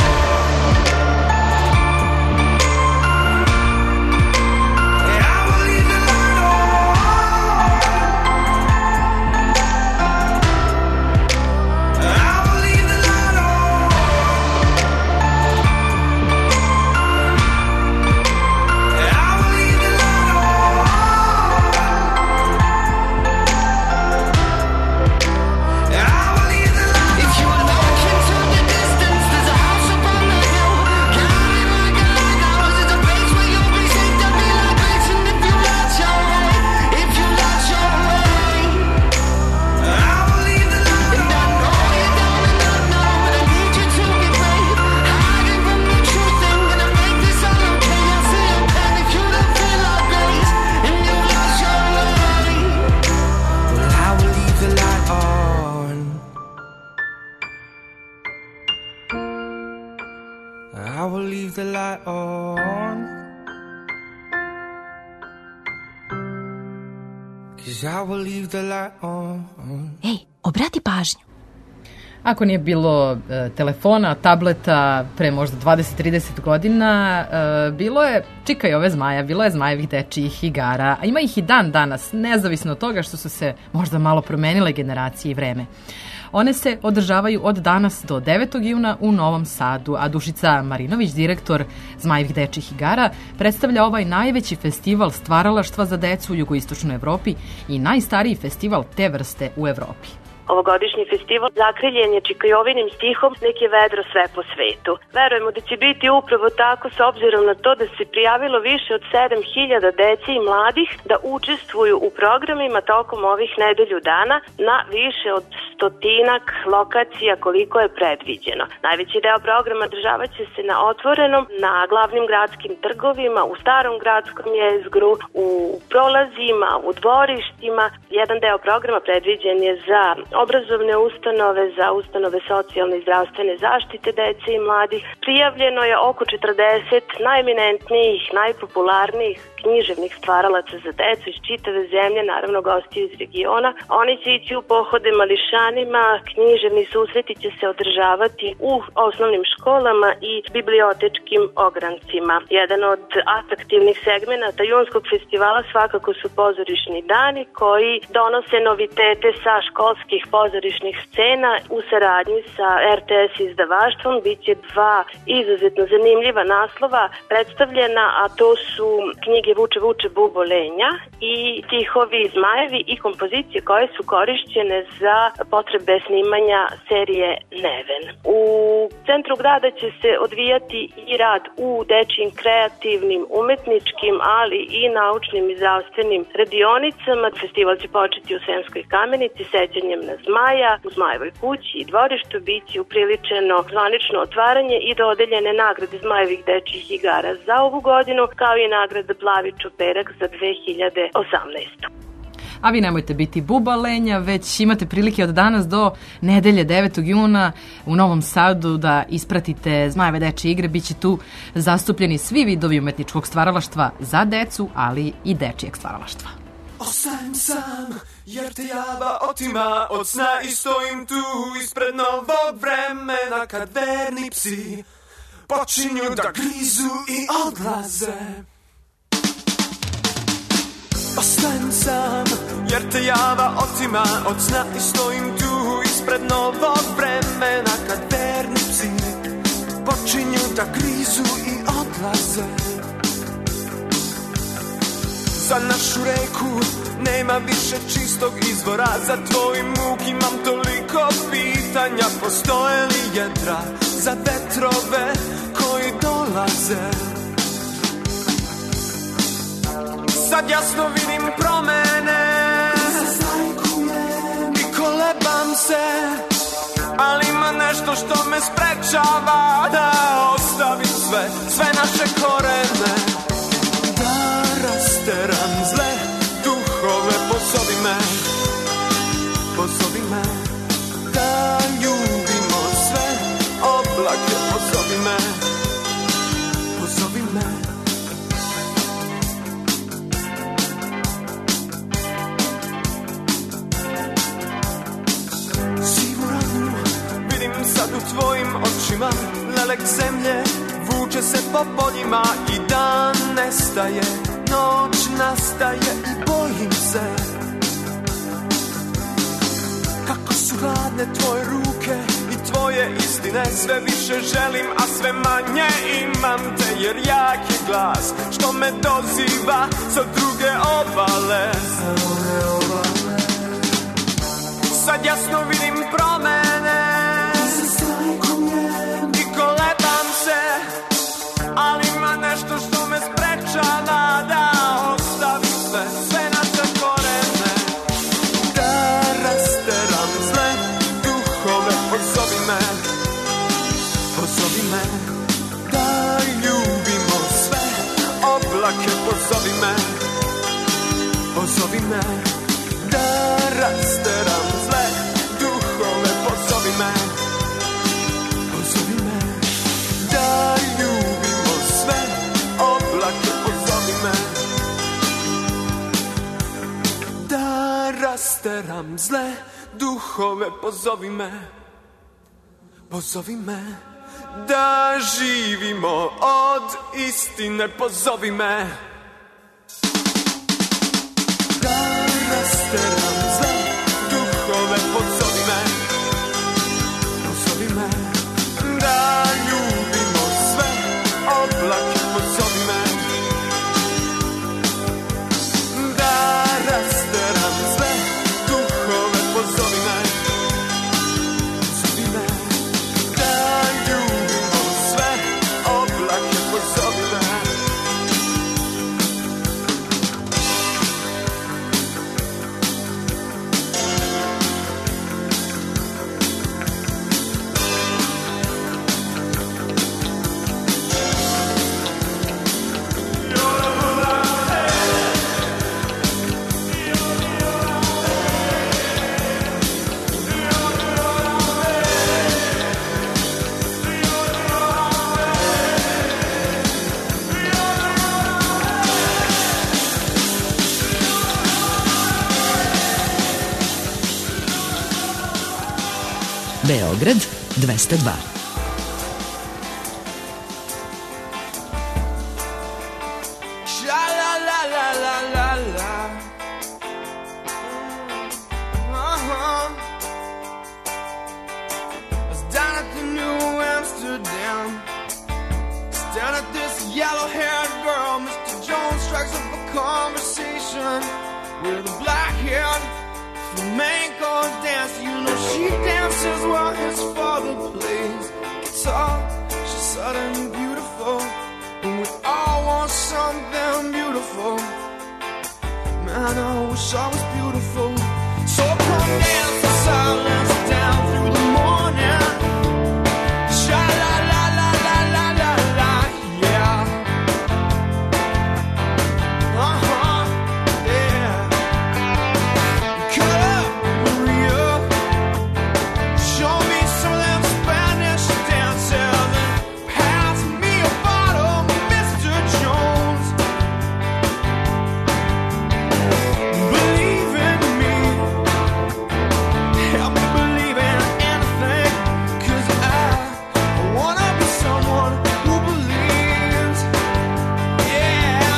E: I will leave the light on, 'cause I will leave the light on.
N: Ej, obrati pažnju.
A: Ako nije bilo e, telefona, tableta pre možda dvadeset trideset godina, e, bilo je čika i ove zmaja, bilo je zmajevih dečijih igara, a ima ih i dan danas, nezavisno od toga što su se možda malo promenile generacije i vreme. One se održavaju od danas do devetog juna u Novom Sadu, a Dušica Marinović, direktor Zmajevih dečijih igara, predstavlja ovaj najveći festival stvaralaštva za decu u jugoistočnoj Evropi i najstariji festival te vrste u Evropi.
Q: Ovogodišnji festival zakriljen je Čikajovinim stihom Nek je vedro sve po svetu. Verujemo da će biti upravo tako s obzirom na to da se prijavilo više od sedam hiljada dece i mladih da učestvuju u programima tokom ovih nedelju dana na više od stotinak lokacija koliko je predviđeno. Najveći deo programa održavaće se na otvorenom, na glavnim gradskim trgovima, u starom gradskom jezgru, u prolazima, u dvorištima. Jedan deo programa predviđen je za obrazovne ustanove, za ustanove socijalne i zdravstvene zaštite dece i mladih. Prijavljeno je oko četrdeset najeminentnijih, najpopularnijih književnih stvaralaca za decu iz čitave zemlje, naravno gostiju iz regiona. Oni će ići u pohode mališanima, književni susreti će se održavati u osnovnim školama i bibliotečkim ograncima. Jedan od atraktivnih segmenata junskog festivala svakako su pozorišni dani koji donose novitete sa školskih pozorišnih scena u saradnji sa er te es izdavaštvom. Biće dva izuzetno zanimljiva naslova predstavljena, a to su knjige Vuče Vuče Bubolenja i stihovi Zmajevi i kompozicije koje su korišćene za potrebe snimanja serije Neven. U centru grada će se odvijati i rad u dečijim kreativnim, umetničkim, ali i naučnim i zdravstvenim radionicama. Festival će početi u Sremskoj Kamenici sećanjem na Zmaja, u Zmajevoj kući i dvorištu biće upriličeno zvanično otvaranje i dodeljene nagrade Zmajevih dečijih igara za ovu godinu, kao i nagrada Plavi čoperak za dve hiljade osamnaestu.
A: A vi nemojte biti bubalenja, već imate prilike od danas do nedelje devetog juna u Novom Sadu da ispratite Zmajeve dečije igre. Biće tu zastupljeni svi vidovi umetničkog stvaralaštva za decu, ali i dečijeg stvaralaštva.
E: Ostajem sam, jer te java otima od sna i stojim tu ispred novog vremena kad verni psi počinju da grizu i odlaze. Ostajem sam, jer te java otima od sna i stojim tu ispred novog vremena kad verni psi počinju da grizu i odlaze. Za našu reku nema više čistog izvora, za tvoj muk imam toliko pitanja. Postoje li jedra za vetrove koji dolaze? Sad jasno vidim promene i kolebam se, ali ima nešto što me sprečava da ostavim sve, sve naše korene. Da rasteram zle duhove, pozovi me, pozovi me, da ljubimo sve oblake, pozovi me, pozovi me. Sad u tvojim očima lelek zemlje vuče se po poljima i dan nestaje, noć nastaje i bojim se kako su hladne tvoje ruke i tvoje istine. Sve više želim, a sve manje imam te, jer jak je glas što me doziva sa druge obale. Sad jasno vidim promene i kolebam se, ali ima nešto što me sprečava da ostavim sve, sve naše korene. Da rasteram zle duhove, pozovi me, pozovi me, da ljubimo sve oblake, pozovi me, pozovi me, da rasteram zle duhove, pozovi me, pozovi me, da ljubimo sve oblake, pozovi me, da rasteram zle duhove, pozovi me, pozovi me, da živimo od istine, pozovi me, da rasteram zle duhove, pozovi me, pozovi me, da ljubimo sve oblake, pozovi me, da rasteram zle duhove, pozovi me, pozovi me, da ljubimo sve oblake, pozovi me.
B: Beograd dvesta dva.
E: Sha-la-la-la-la-la-la. Uh-huh. I was down at the New Amsterdam, staring at this yellow-haired girl. Mister Jones strikes up a conversation with a black-haired flamenco dancer. You know she dances while his father plays guitar. She's sudden and beautiful, and we all want something beautiful. Man, I wish I was beautiful. So come dance in silence down through the morning. Sha-la-la-la-la-la-la-la, yeah. Uh-huh, yeah. Cut up, Maria. Show me some of them Spanish dances and pass me a bottle, Mister Jones. Believe in me, help me believe in anything, 'cause I wanna be someone who believes. Yeah,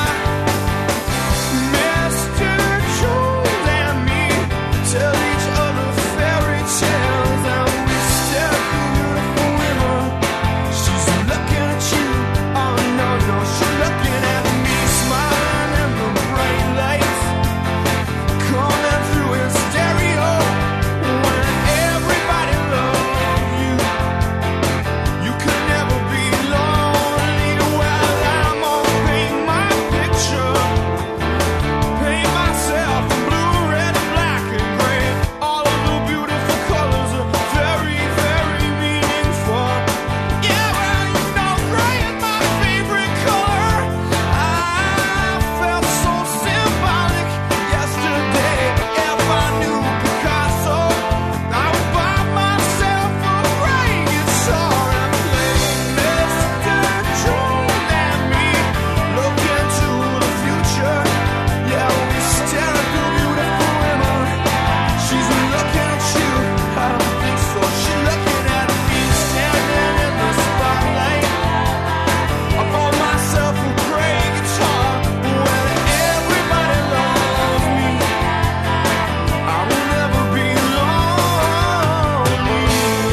E: Mister Jones and me tell each other fairy tales, and we stare at the beautiful women. She's looking at you, oh no, no, she's looking at me, smiling in the bright lights coming through his stereo. When everybody loves you, you could never be lonely. Well, I'm gonna paint my picture, paint myself in blue, red, black, and gray. All of the beautiful colors are very, very meaningful. Yeah, well, you know gray is my favorite color. I felt so symbolic yesterday. If I knew Picasso, I would buy myself a gray guitar and play Mister Jones and me. Look into the future. Yeah, we stare at the beautiful women. She's looking at you. I don't think so. She's looking at me, standing in the spotlight. I bought myself a gray guitar. When everybody loves me, I will never be lonely.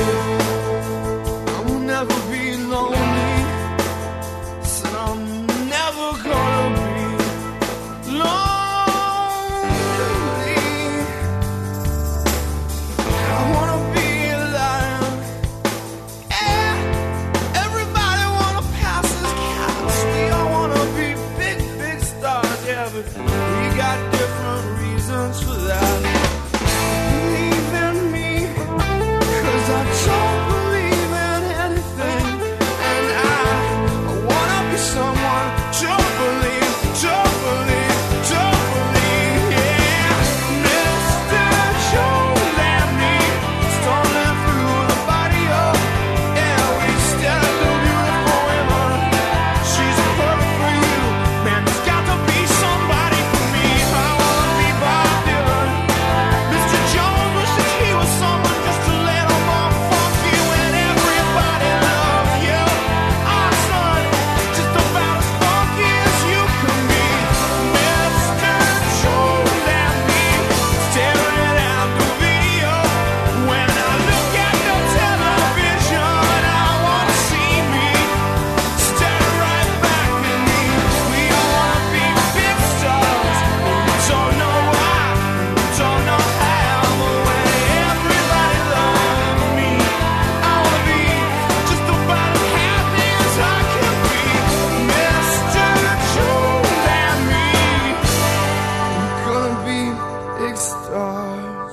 E: I will never be lonely. Said I'm never gonna be lonely. I wanna be alive. Yeah, everybody wanna pass as cats. We all wanna be big, big stars. Yeah, but we got different reasons for that. Believe in me, 'cause I don't believe in anything. And I, I wanna be someone, don't believe, don't believe, don't believe, yeah. Mister Jones and me, storming through the barrio. Yeah, we stare at the beautiful women. She's perfect for you, man, there's got to be somebody for me. I wanna be Bob Dylan. Mister Jones wishes he was someone just a little more funky. When everybody loves you, our son, just about as funky as you can be. Mister Jones and me, staring at the video. When I look at the television, I wanna see me stare right back at me. We all wanna be big stars, but we don't know why, we don't know how. But when everybody loves me, I wanna be just about as happy as I can be. Mister Jones and me, we're gonna be big stars.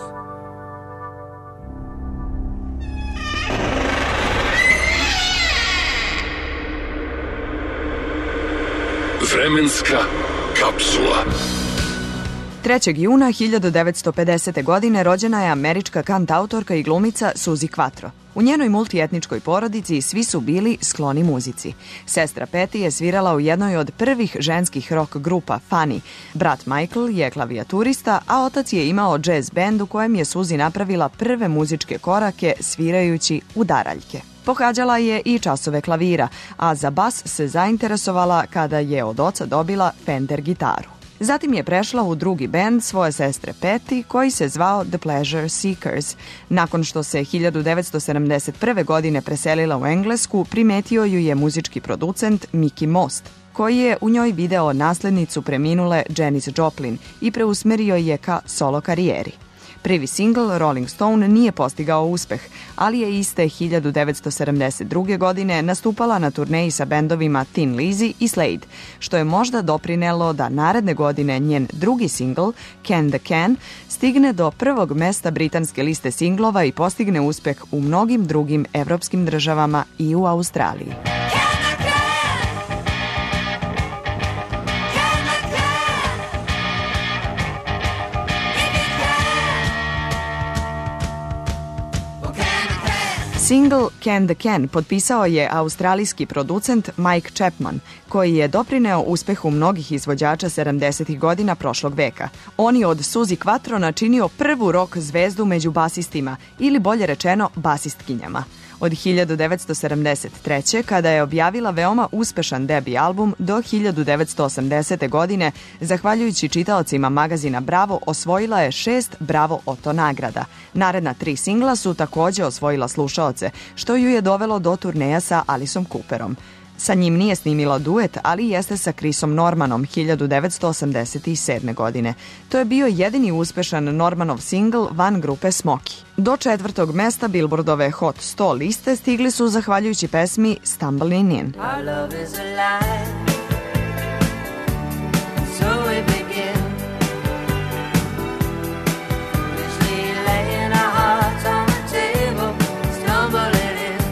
L: Vremenska kapsula.
R: trećeg juna hiljadu devetsto pedesete. godine rođena je američka kantautorka i glumica Suzi Quatro. U njenoj multietničkoj porodici svi su bili skloni muzici. Sestra Patty je svirala u jednoj od prvih ženskih rock grupa Funny. Brat Michael je klavijaturista, a otac je imao jazz band u kojem je Suzy napravila prve muzičke korake svirajući udaraljke. Pohađala je i časove klavira, a za bas se zainteresovala kada je od oca dobila Fender gitaru. Zatim je prešla u drugi bend svoje sestre Patty, koji se zvao The Pleasure Seekers. Nakon što se hiljadu devetsto sedamdeset prve. godine preselila u Englesku, primetio ju je muzički producent Mickey Most, koji je u njoj video naslednicu preminule Janis Joplin i preusmerio je ka solo karijeri. Prvi singl, Rolling Stone, nije postigao uspeh, ali je iste hiljadu devetsto sedamdeset druge. godine nastupala na turneji sa bendovima Thin Lizzy i Slade, što je možda doprinelo da naredne godine njen drugi singl, Can the Can, stigne do prvog mesta britanske liste singlova i postigne uspeh u mnogim drugim evropskim državama i u Australiji. Single Can the Can potpisao je australijski producent Mike Chapman, koji je doprineo uspehu mnogih izvođača sedamdesetih godina prošlog veka. On je od Suzy Quatro načinio prvu rock zvezdu među basistima, ili bolje rečeno basistkinjama. Od hiljadu devetsto sedamdeset treće. kada je objavila veoma uspešan debi album do hiljadu devetsto osamdesete. godine, zahvaljujući čitaocima magazina Bravo, osvojila je šest Bravo Otto nagrada. Naredna tri singla su takođe osvojila slušaoce, što ju je dovelo do turneja sa Aliceom Cooperom. Sa njim nije snimila duet, ali jeste sa Chrisom Normanom hiljadu devetsto osamdeset sedme. godine. To je bio jedini uspešan Normanov singl van grupe Smokey. Do četvrtog mesta Billboardove Hot sto liste stigli su zahvaljujući pesmi Stumbling In.
I: Our love is alive, so we begin. Foolishly laying our hearts on the table, stumbling in.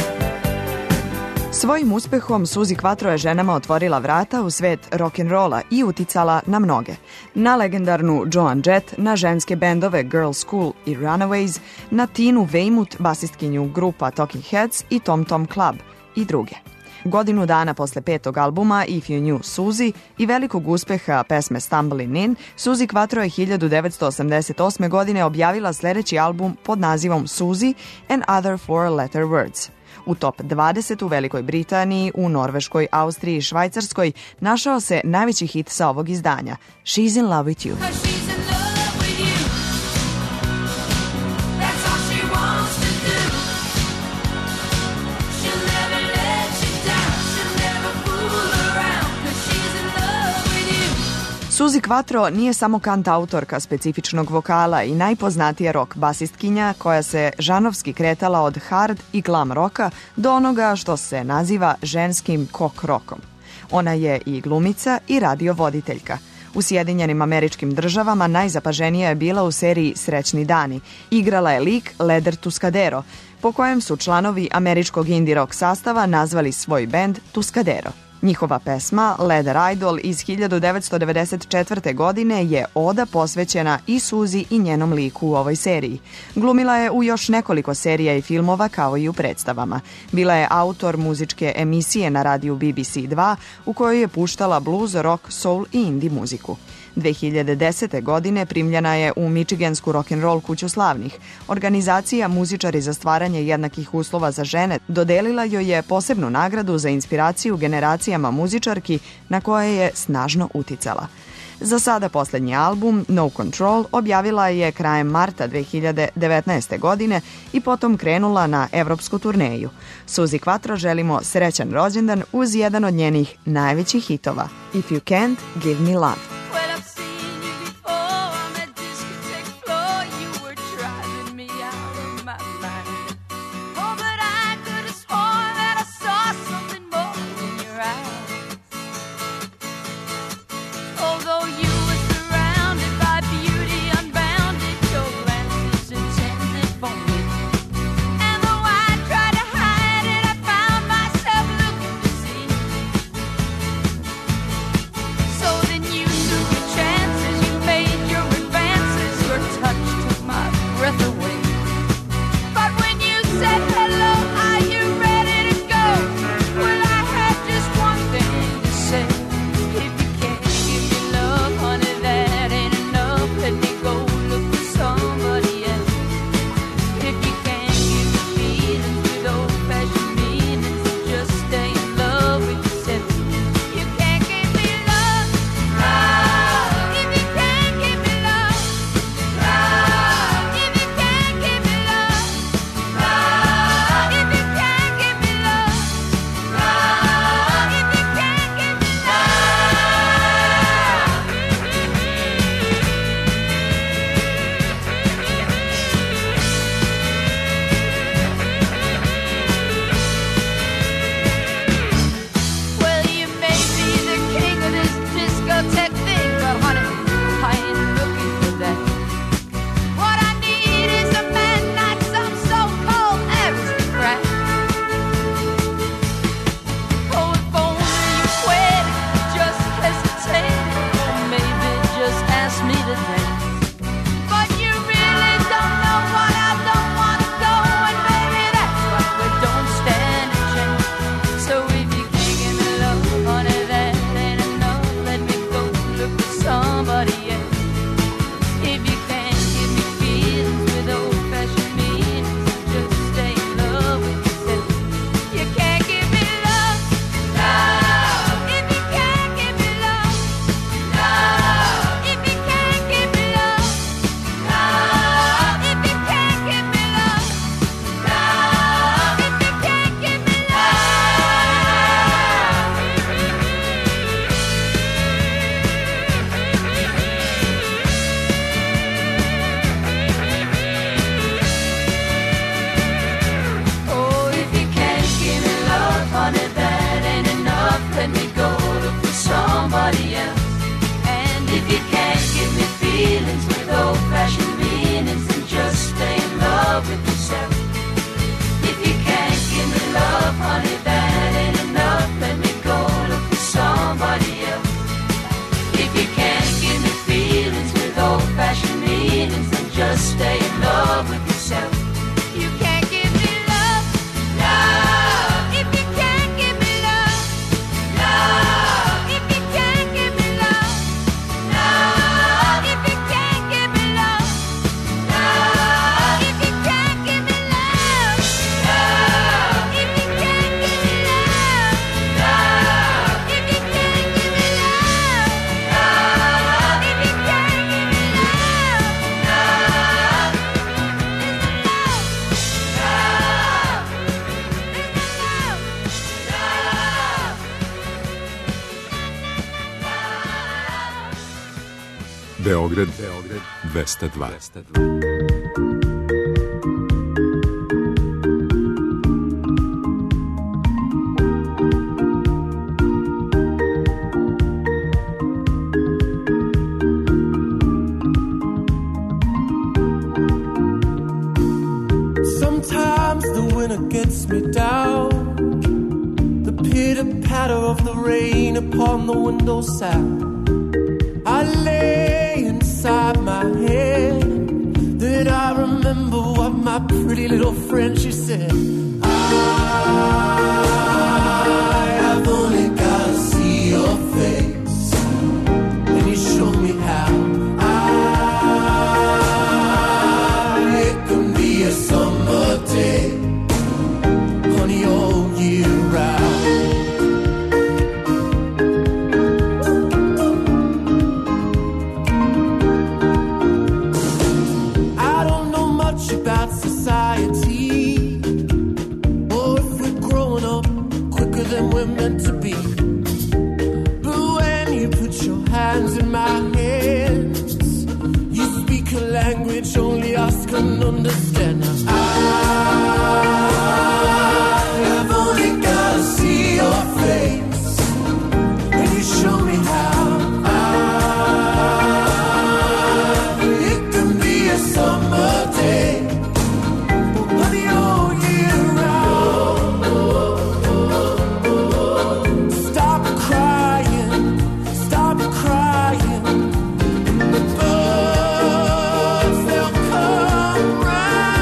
R: Svojim uspehom Suzy Quatro je ženama otvorila vrata u svet rock'n'rolla i uticala na mnoge. Na legendarnu Joan Jett, na ženske bendove Girls School i Runaways, na Tinu Weymouth, basistkinju grupa Talking Heads i Tom Tom Club i druge. Godinu dana posle petog albuma If You Knew Suzy i velikog uspeha pesme Stumbling In, Suzy Quatro je hiljadu devetsto osamdeset osme. godine objavila sledeći album pod nazivom Suzy and Other Four Letter Words. U top dvadeset u Velikoj Britaniji, u Norveškoj, Austriji i Švajcarskoj našao se najveći hit sa ovog izdanja, She's in Love with You. Suzy Quatro nije samo kantautorka specifičnog vokala i najpoznatija rock basistkinja koja se žanovski kretala od hard i glam roka do onoga što se naziva ženskim kok rokom. Ona je i glumica i radiovoditeljka. U Sjedinjenim Američkim Državama najzapaženija je bila u seriji Srećni dani. Igrala je lik Leder Tuscadero, po kojem su članovi američkog indie rock sastava nazvali svoj bend Tuscadero. Njihova pesma Leder Idol iz hiljadu devetsto devedeset četvrte. godine je oda posvećena i Suzy i njenom liku u ovoj seriji. Glumila je u još nekoliko serija i filmova kao i u predstavama. Bila je autor muzičke emisije na radiju B B C dva u kojoj je puštala blues, rock, soul i indie muziku. dve hiljade desete. godine primljena je u Michigansku rock'n'roll kuću slavnih. Organizacija Muzičari za stvaranje jednakih uslova za žene dodelila joj je posebnu nagradu za inspiraciju generacijama muzičarki na koje je snažno uticala. Za sada poslednji album, No Control, objavila je krajem marta dve hiljade devetnaeste. godine i potom krenula na evropsku turneju. Suzy Quatro želimo srećan rođendan uz jedan od njenih najvećih hitova, If You Can't Give Me Love.
I: So then you said hello, are you ready to go? Well, I have just one thing to say. If you can't give me love, honey, that ain't enough. Let me go look for somebody else. If you can't give me feelings with old-fashioned meanings, just stay in love with yourself. You can't give me love, love. If you can't give me love, love. If you can't give me love, love. If you can't give me love, love. If you can't give me well, you may be the king of this discotheque thing, but honey, I ain't looking for that. What I need is a man, not some so-called aristocrat. Oh, if only you quit, just hesitate, or maybe just ask me to dance. But you really don't know what I don't want to go, and maybe that's why we don't stand a chance. So if you can't give me love, honey, that ain't enough. Let me go look for somebody else. If you can't give me feelings with old-fashioned meanings, just stay in love with yourself. You can't give me love, love. If you can't give me love, love. If you can't give me love, love. If you can't give me love, love. If you can't give me oh, if you can't give me love, honey, that ain't enough. Let me go look for somebody else. And if you can't give me feelings with old-fashioned meanings, then just stay in love with yourself. If you can't give me love, honey, that ain't enough. Let me go look for somebody else. If you can't give me feelings with old-fashioned meanings, then just stay in love with yourself. You can't give me love, love. If you can't give me love, love. If you can't give me love, love. If you can't give me love, love. If you can't give me love, love. If you can't give me love, love. If you can't give me love, love. If you can't give me
L: Beograd, Beograd dvesta dva.
E: Sometimes the winter gets me down. The pitter patter of the rain upon the windowsill. I lay inside my head. Then I remember what my pretty little friend she said. I have only gotta see your face, and you show me how. I, it can be a summer day, honey, all year round. About society, or if we're growing up quicker than we're meant to be. But when you put your hands in my hands, you speak a language only us can understand. Now I have only gotta see your face, and you show me how. I, it can be a summer day. Right.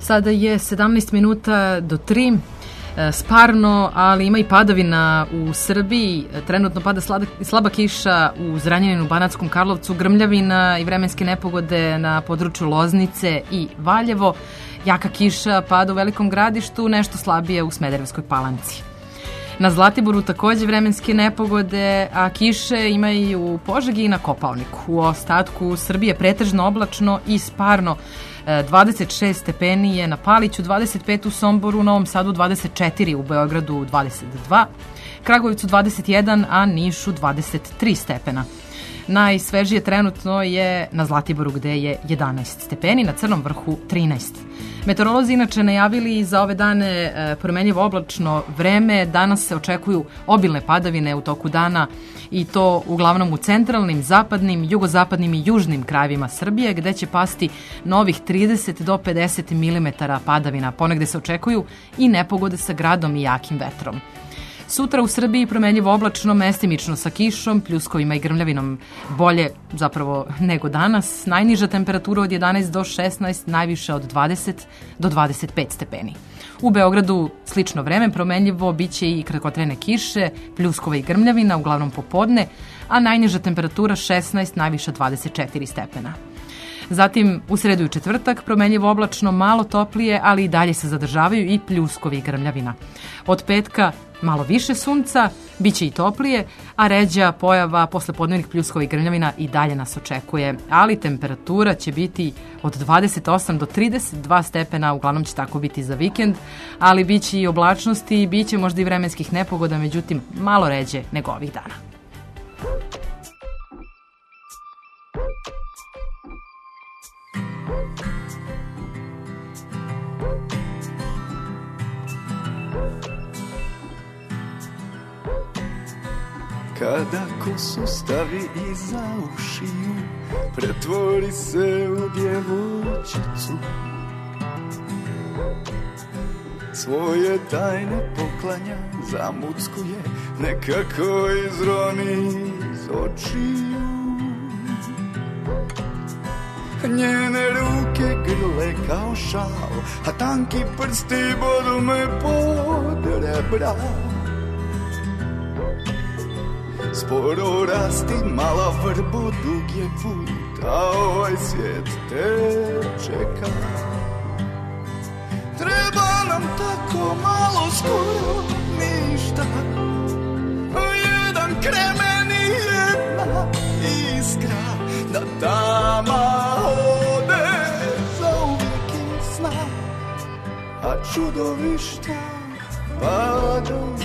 A: Sada je sedamnaest minuta do tri. Sparno, ali ima i padavina u Srbiji. Trenutno pada slaba, slaba kiša u Zranjaninu, Banatskom Karlovcu, grmljavina i vremenske nepogode na području Loznice i Valjevo. Jaka kiša pada u Velikom Gradištu, nešto slabije u Smederevskoj Palanci. Na Zlatiboru takođe vremenske nepogode, a kiše ima i u Požegi i na Kopaoniku. U ostatku Srbije pretežno oblačno i sparno. dvadeset šest stepeni je na Paliću, dvadeset pet u Somboru, u Novom Sadu dvadeset četiri, u Beogradu dvadeset dva, Kragujevcu dvadeset jedan, a Nišu dvadeset tri stepena. Najsvežije trenutno je na Zlatiboru gde je jedanaest stepeni, na Crnom vrhu trinaest. Meteorolozi inače najavili za ove dane e, promenljivo oblačno vreme. Danas se očekuju obilne padavine u toku dana i to uglavnom u centralnim, zapadnim, jugozapadnim i južnim krajevima Srbije, gde će pasti novih trideset do pedeset milimetara padavina. Ponegde se očekuju i nepogode sa gradom i jakim vetrom. Sutra u Srbiji promenljivo oblačno, mestimično sa kišom, pljuskovima i grmljavinom, bolje zapravo nego danas. Najniža temperatura od jedanaest do šesnaest, najviše od dvadeset do dvadeset pet stepeni. U Beogradu slično vreme, promenljivo, biće i kratkotrajne kiše, pljuskova i grmljavina, uglavnom popodne, a najniža temperatura šesnaest, najviša dvadeset četiri stepena. Zatim, u sredu i četvrtak, promenljivo oblačno, malo toplije, ali i dalje se zadržavaju i pljuskovi i grmljavina. Od petka malo više sunca, bit će i toplije, a ređa pojava poslepodnevnih pljuskova i grmljavina i dalje nas očekuje, ali temperatura će biti od dvadeset osam do trideset dva stepena, uglavnom će tako biti za vikend, ali bit će i oblačnosti i bit će možda i vremenskih nepogoda, međutim malo ređe nego ovih dana.
S: Kada kosu stavi iza ušiju, pretvori se u djevojčicu. Svoje tajne poklanja, zamuckuje, nekako izroni iz očiju. Njene ruke grle kao šal, a tanki prsti bodu me pod rebra. Sporo rasti, mala vrbo, dug je put, a ovaj svijet te čeka. Treba nam tako malo, skoro ništa, jedan kremen i jedna iskra, da tama ode zauvijek i sna, a čudovišta padaju.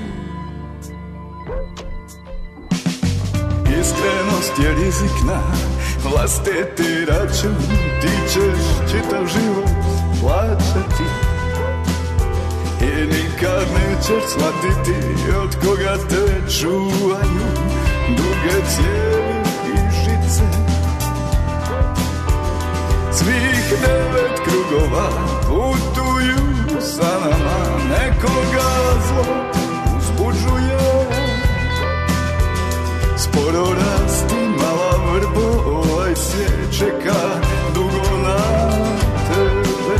S: Iskrenost je rizikna, vlastiti račun, ti ćeš čitav život plaćati i nikad nećeš shvatiti od koga te čuvaju duge cijevi i žice. Svih devet krugova putuju sa nama, nekoga zlo uzbuđuje. Sporo rasti, mala vrbo, ovaj svijet čeka dugo na tebe.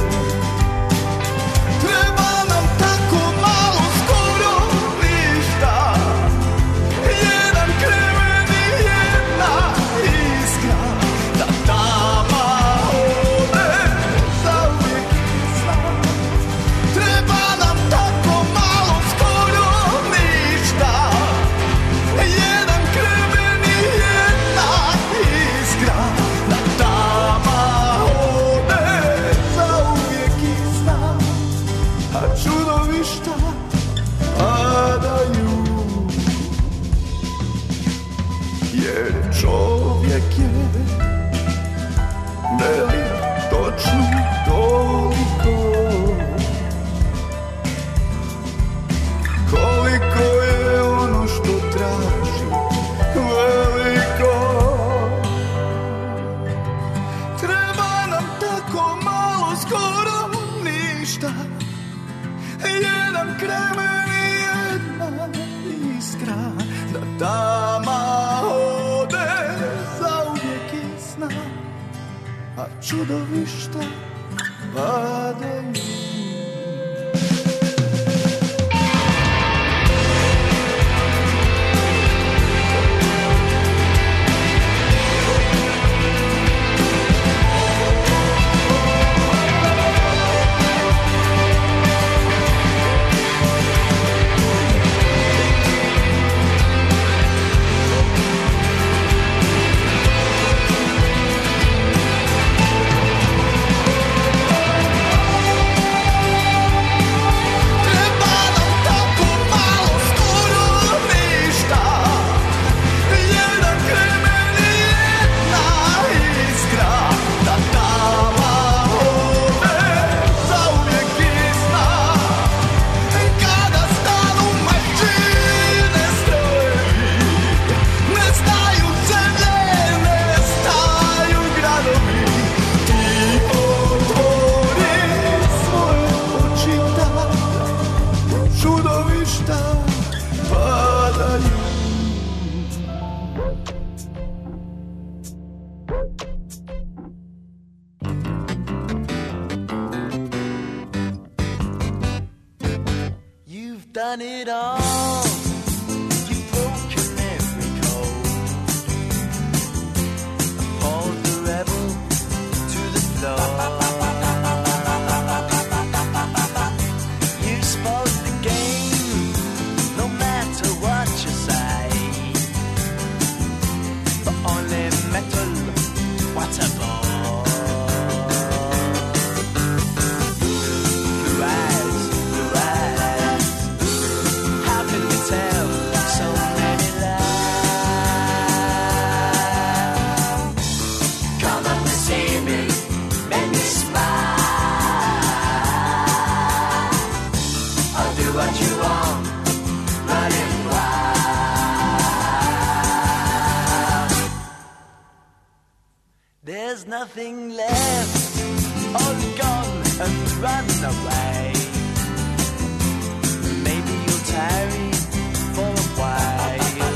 S: Treba nam tako malo, skoro ništa, jedan kremen i jedna iskra, da tama ode zauvijek i zna. Treba nam tako malo, skoro ništa, jedan kremen i jedna iskra, da tama ode zauvijek i zna, a čudovišta padaju. Jer čovjek je velik točno toliko koliko je ono što traži veliko. Treba nam tako malo, skoro ništa, jedan kremen i jedna iskra, da tama ode zauvijek i sna, a čudovišta padaju. Done it all. You've broken every code. Pulled the rebel to the floor. You spoke the game, no matter what you say. But only metal, what a bore. Blue eyes, blue eyes. How can you tell so many lies? Come up to see me, make me smile. I'll do what you want, running wild. There's nothing left, all gone and run away. Maybe you'll tarry for a while.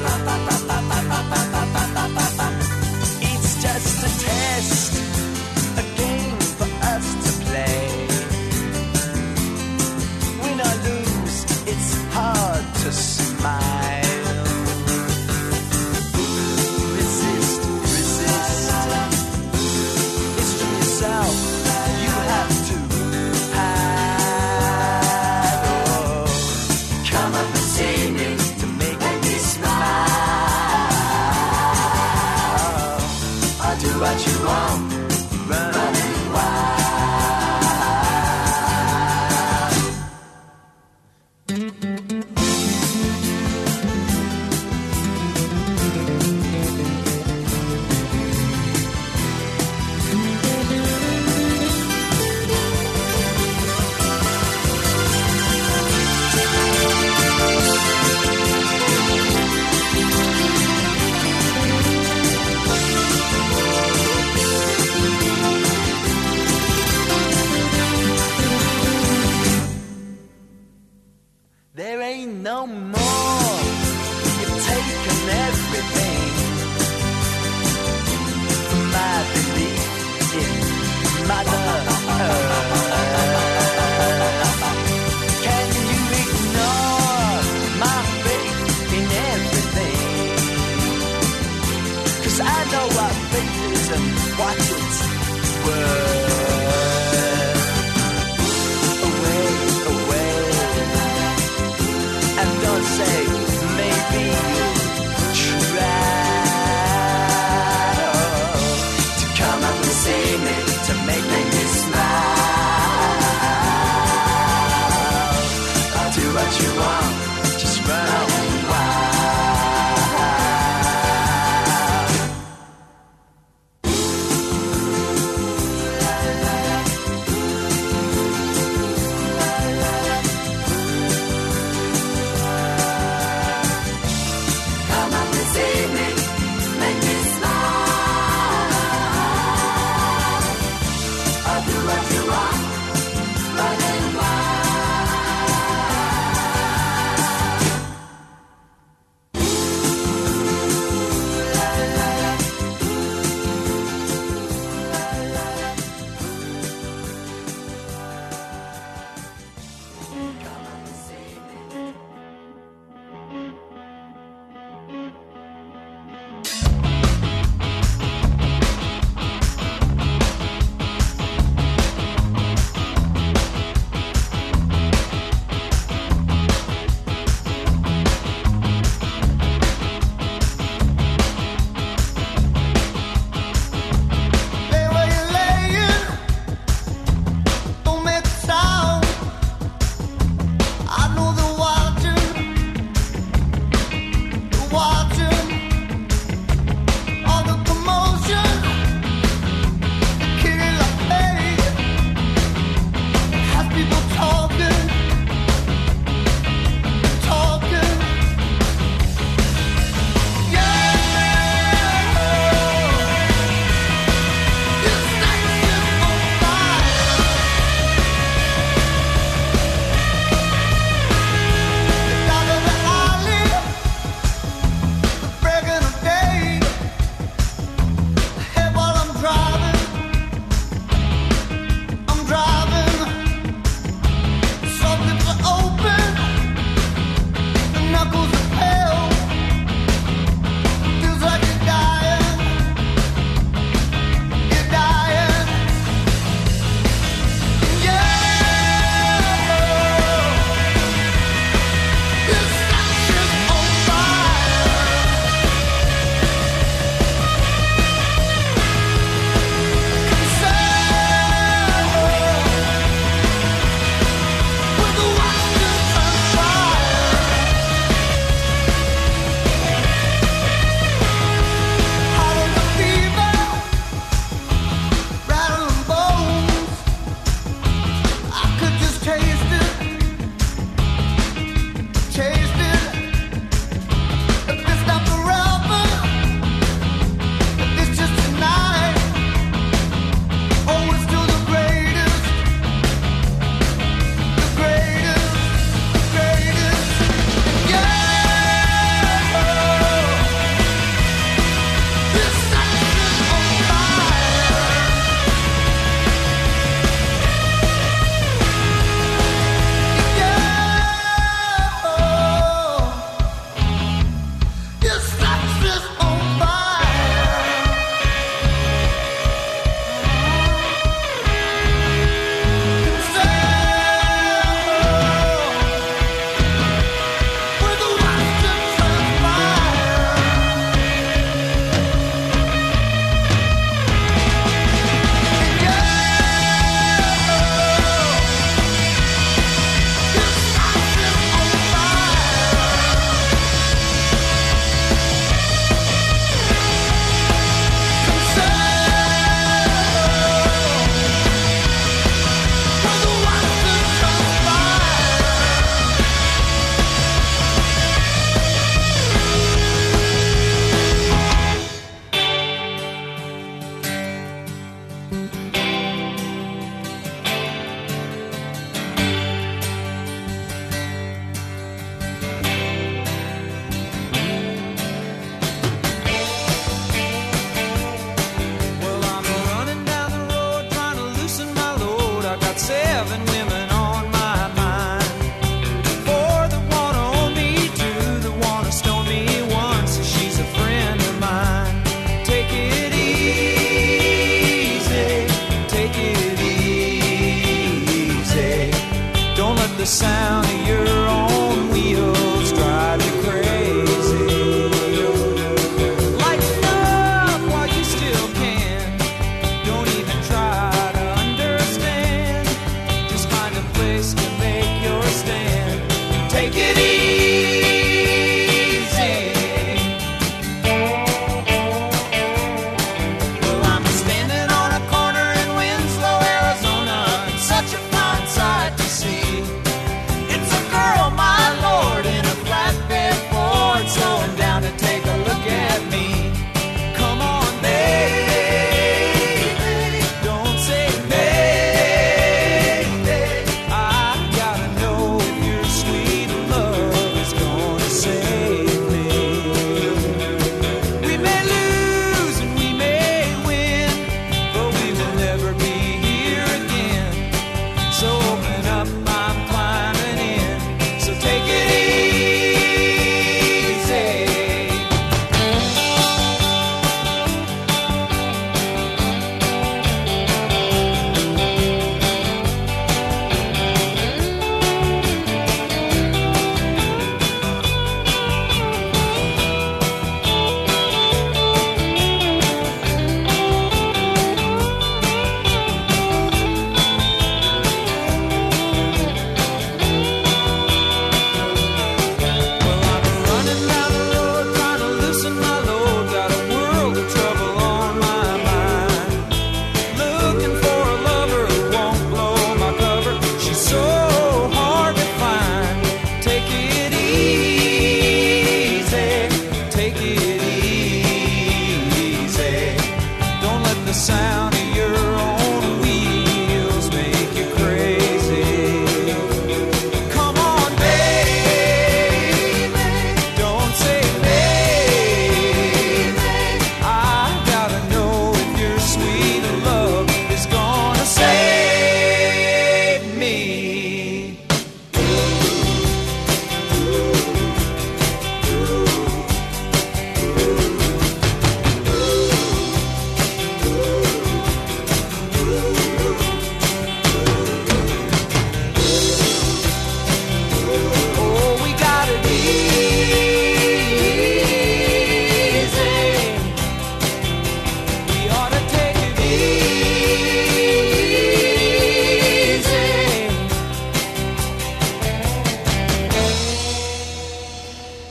S: It's just a test, a game for us to play. Win or lose, it's hard to smile. Resist, resist. It's from yourself, you have to hide. Oh, come up and see me to make me smile. I'll do what you want, running wild. There ain't no more. You've taken everything. My belief in Mother Earth. Can you ignore my faith in everything? 'Cause I know what faith is and what it's worth. Away, away. And don't say maybe you'll try to come up and see me to make me smile. I'll do what you want, just run wild.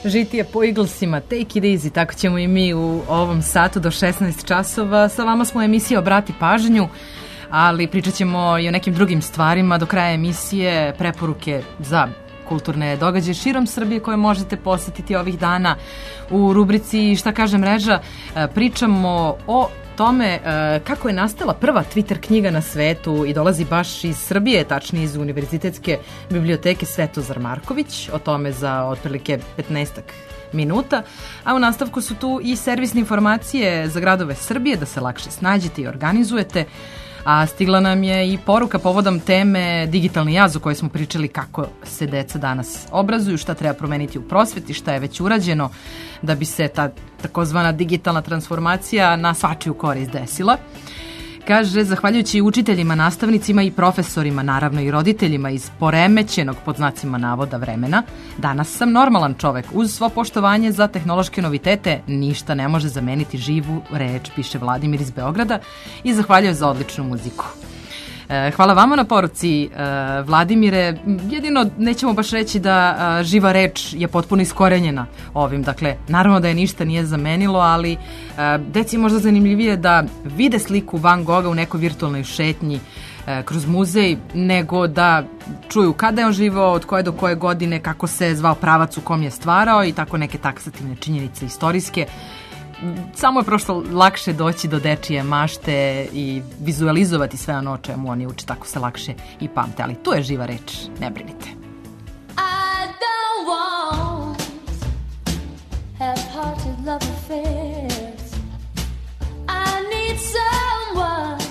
A: Žitije po Eaglesima, Take it easy, tako ćemo i mi u ovom satu do šesnaest časova. Sa vama smo emisija Obrati pažnju, ali pričat ćemo i o nekim drugim stvarima. Do kraja emisije preporuke za kulturne događaje širom Srbije koje možete posetiti ovih dana. U rubrici Šta kaže mreža pričamo o tome kako je nastala prva Twitter knjiga na svetu i dolazi baš iz Srbije, tačnije iz Univerzitetske biblioteke Svetozar Marković, o tome za otprilike petnaestak minuta, a u nastavku su tu i servisne informacije za gradove Srbije da se lakše snađete i organizujete, a stigla nam je i poruka povodom teme digitalni jaz o kojoj smo pričali kako se deca danas obrazuju, šta treba promeniti u prosveti, šta je već urađeno da bi se ta takozvana digitalna transformacija na svačiju korist desila. Kaže, zahvaljujući učiteljima, nastavnicima i profesorima, naravno i roditeljima iz poremećenog pod znacima navoda vremena, danas sam normalan čovek. Uz svo poštovanje za tehnološke novitete, ništa ne može zameniti živu reč, piše Vladimir iz Beograda i zahvaljuje za odličnu muziku. Hvala vama na poruci, Vladimire. Jedino nećemo baš reći da živa reč je potpuno iskorenjena ovim. Dakle, naravno da je ništa nije zamenilo, ali deci je možda zanimljivije da vide sliku Van Gogha u nekoj virtualnoj šetnji kroz muzej, nego da čuju kada je on živao, od koje do koje godine, kako se zvao pravac u kom je stvarao i tako neke taksativne činjenice istorijske. Samo je prosto lakše doći do dečije mašte i vizualizovati sve ono o čemu oni uče, tako se lakše i pamte, ali tu je živa reč, ne brinite.
I: I don't want half-hearted love affairs. I need someone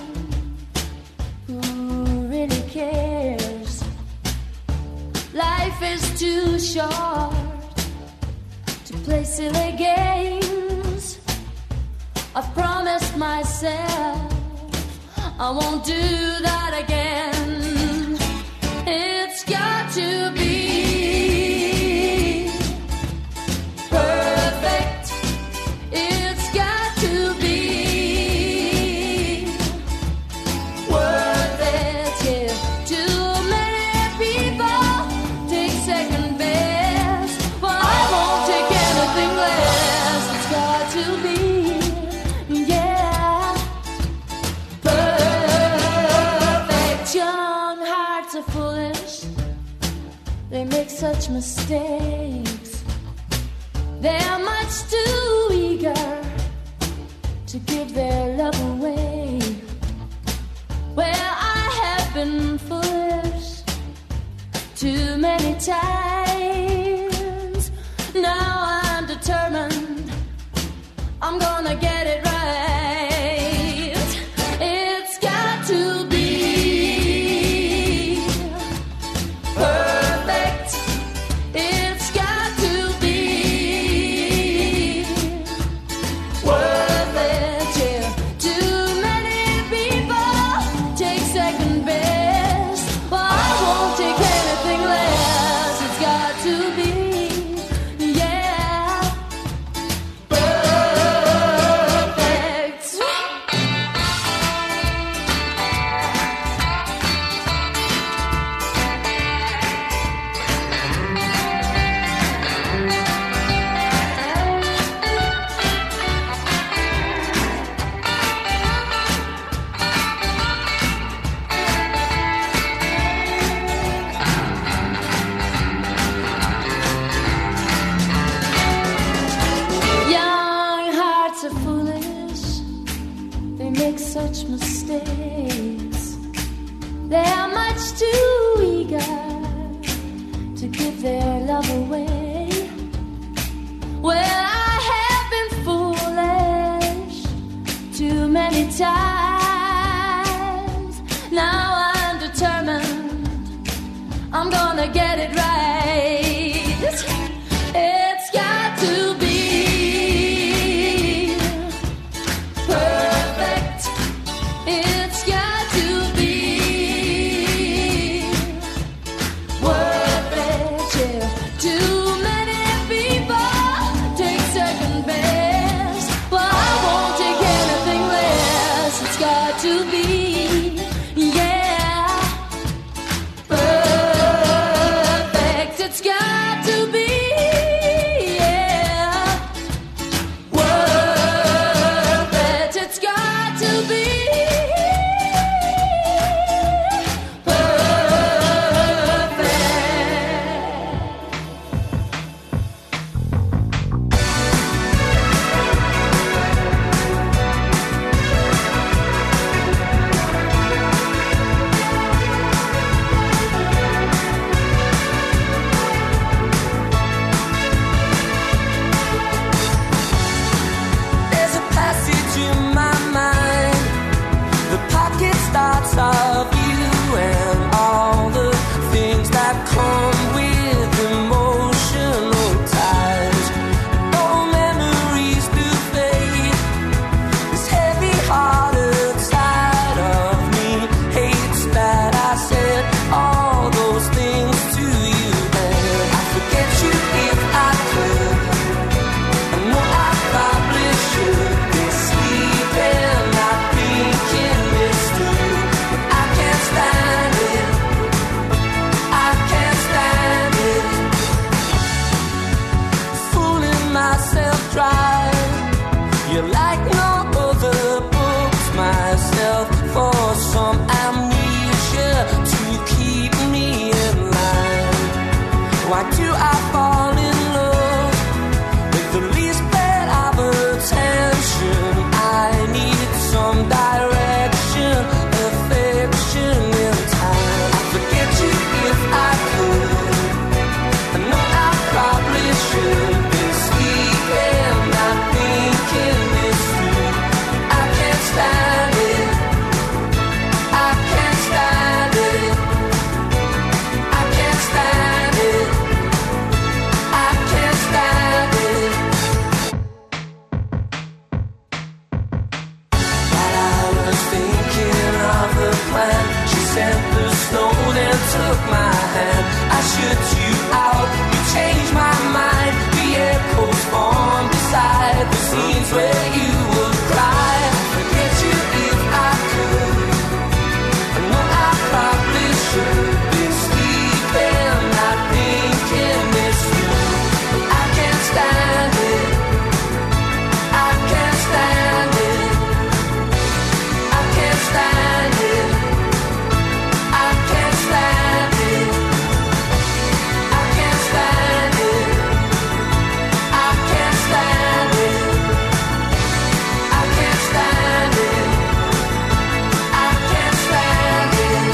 I: who really cares. Life is too short to play silly games. I've promised myself I won't do that again. It's got to be perfect. It's got to be worth it. Yeah. Too many people take second best. Well, I won't take anything less. It's got to be. They make such mistakes. They're much too eager to give their love away. Well, I have been foolish too many times. Now I'm determined I'm gonna get it right. It's got to be to be, yeah.
E: sent the snow, then took my hand. I shut you out, you changed my mind. The echoes form beside the scenes where you would cry. Forget you if I could. No, I probably should. Been sleeping, not thinking this through. I can't stand it. I can't stand it. I can't stand it. I can't stand it. I can't stand it. I can't stand it. I can't stand it. I can't stand it.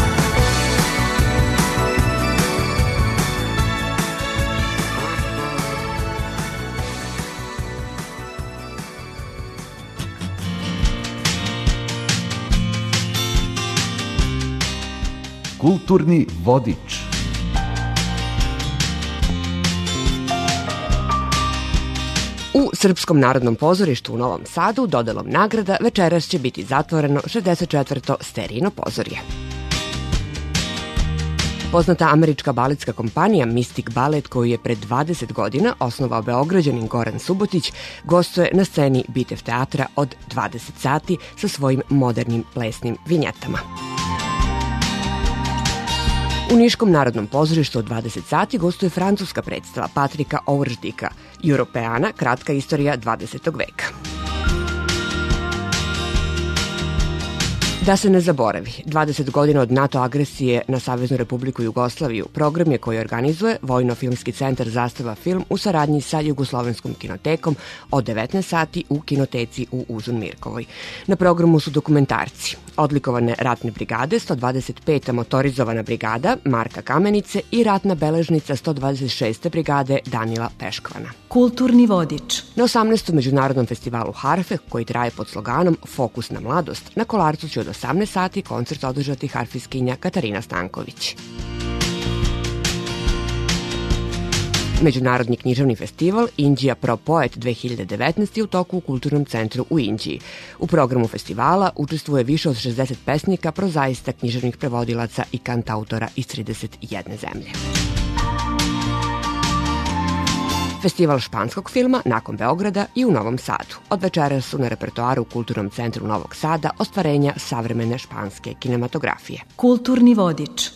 C: Kulturni vodič.
T: U Srpskom narodnom pozorištu u Novom Sadu dodelom nagrada večeras će biti zatvoreno šezdeset četvrto sterijino pozorje. Poznata američka baletska kompanija Mystic Ballet, koju je pred dvadeset godina osnovao Beograđanin Goran Subotić, gostuje na sceni Bitev teatra od dvadeset sati sa svojim modernim plesnim vinjetama. U Niškom narodnom pozorištu od dvadeset sati gostuje francuska predstava Patrika Overždika, Europeana, kratka istorija dvadesetog veka. Da se ne zaboravi, dvadeset godina od NATO agresije na Saveznu Republiku Jugoslaviju, program je koji organizuje Vojno-filmski centar Zastava film u saradnji sa Jugoslovenskom kinotekom od devetnaest sati u kinoteci u Uzun Mirkovoj. Na programu su dokumentarci, odlikovane ratne brigade, sto dvadeset peta motorizovana brigada Marka Kamenice i ratna beležnica sto dvadeset šeste brigade Danila Peškvana.
N: Kulturni vodič.
T: Na osamnaestom međunarodnom festivalu harfe, koji traje pod sloganom Fokus na mladost, na Kolarcu će od osamnaest sati koncert održati harfiskinja Katarina Stanković. Međunarodni književni festival Indija Pro Poet dve hiljade devetnaest je u toku u Kulturnom centru u Indiji. U programu festivala učestvuje više od šezdeset pesnika, prozaista, književnih prevodilaca i kantautora iz trideset jedne zemlje. Festival španskog filma nakon Beograda i u Novom Sadu. Od večera su na repertoaru u Kulturnom centru Novog Sada ostvarenja savremene španske kinematografije.
N: Kulturni vodič.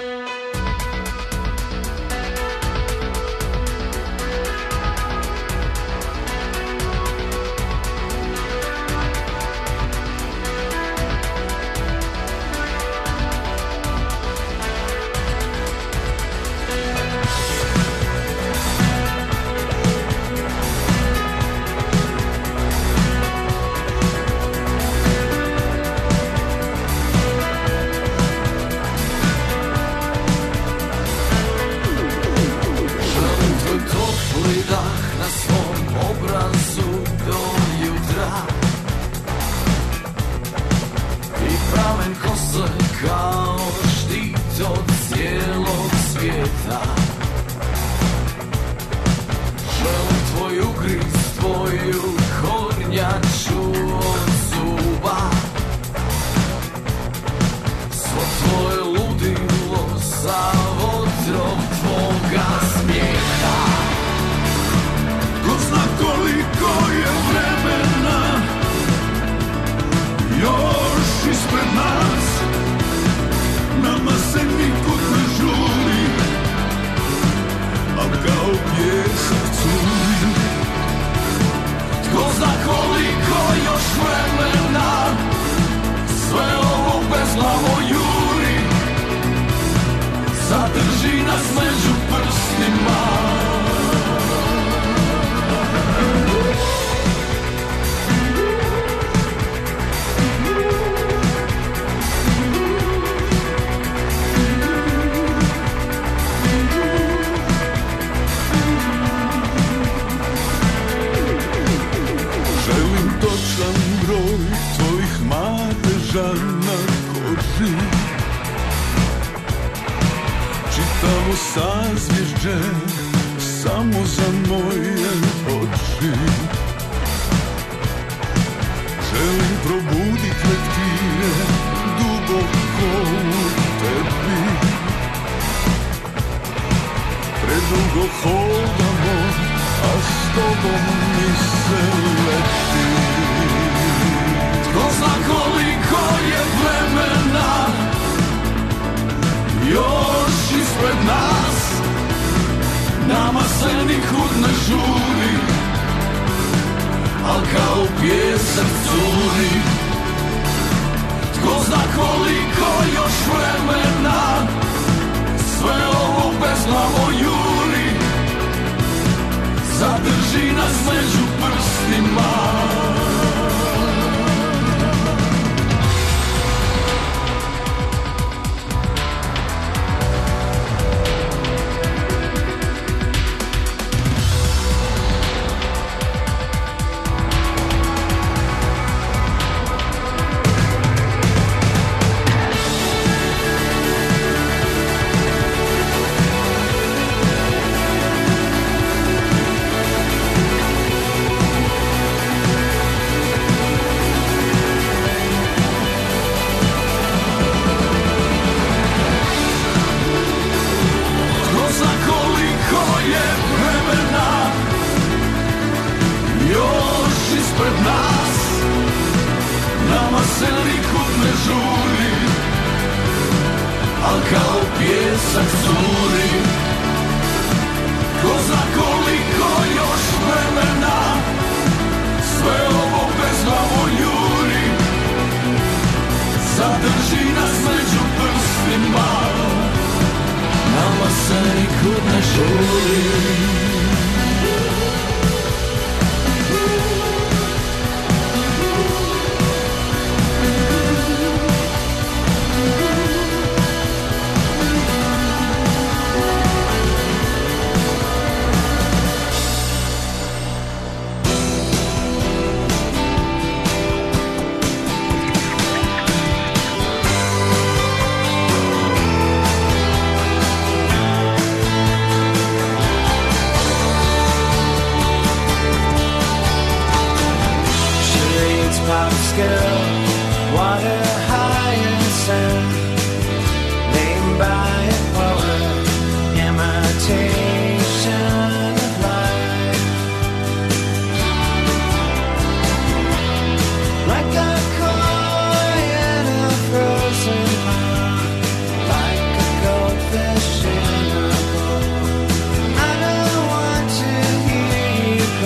S: Čitavo sazvježđe samo za moje oči. Želim probudit lektire duboko u dugo hodamo, a s tobom mi se leti. Tko zna koliko je vremena još ispred nas, nama se nikud ne žuri, al kao pjesak curi. Tko zna koliko još vremena sve ovo bezglavo juri, zadrži nas među prstima.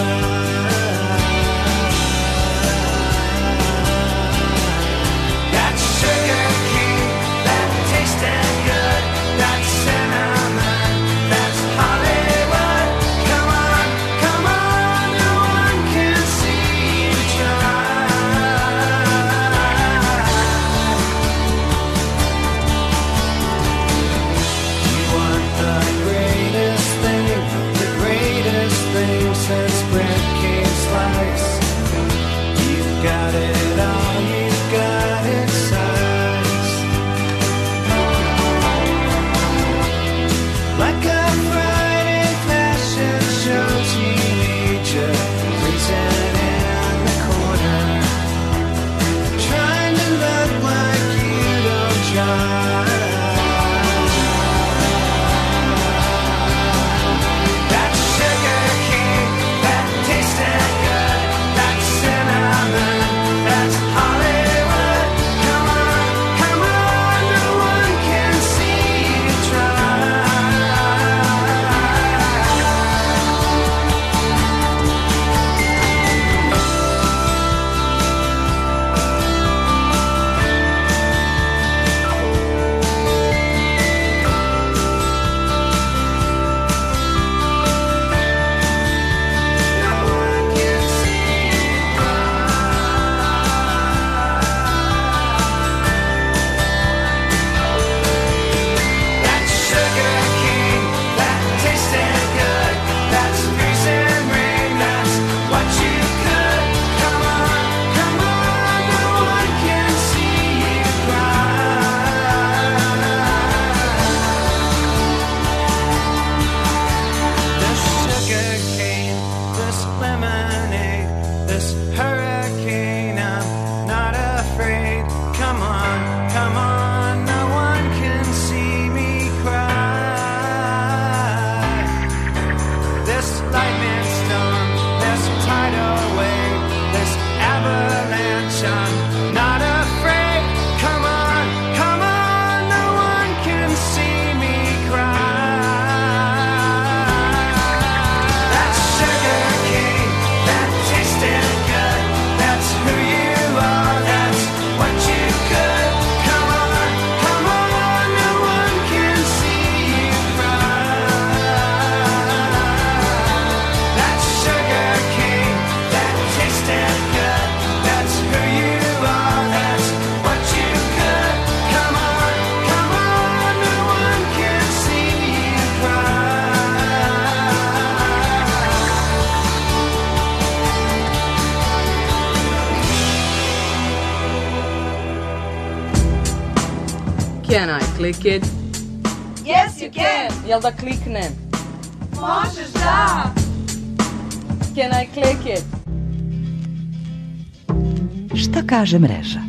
S: Got
A: Can I click it?
K: Yes, you can.
A: Jel da kliknem?
K: Možeš da.
A: Can I click it?
B: Šta kaže mreža?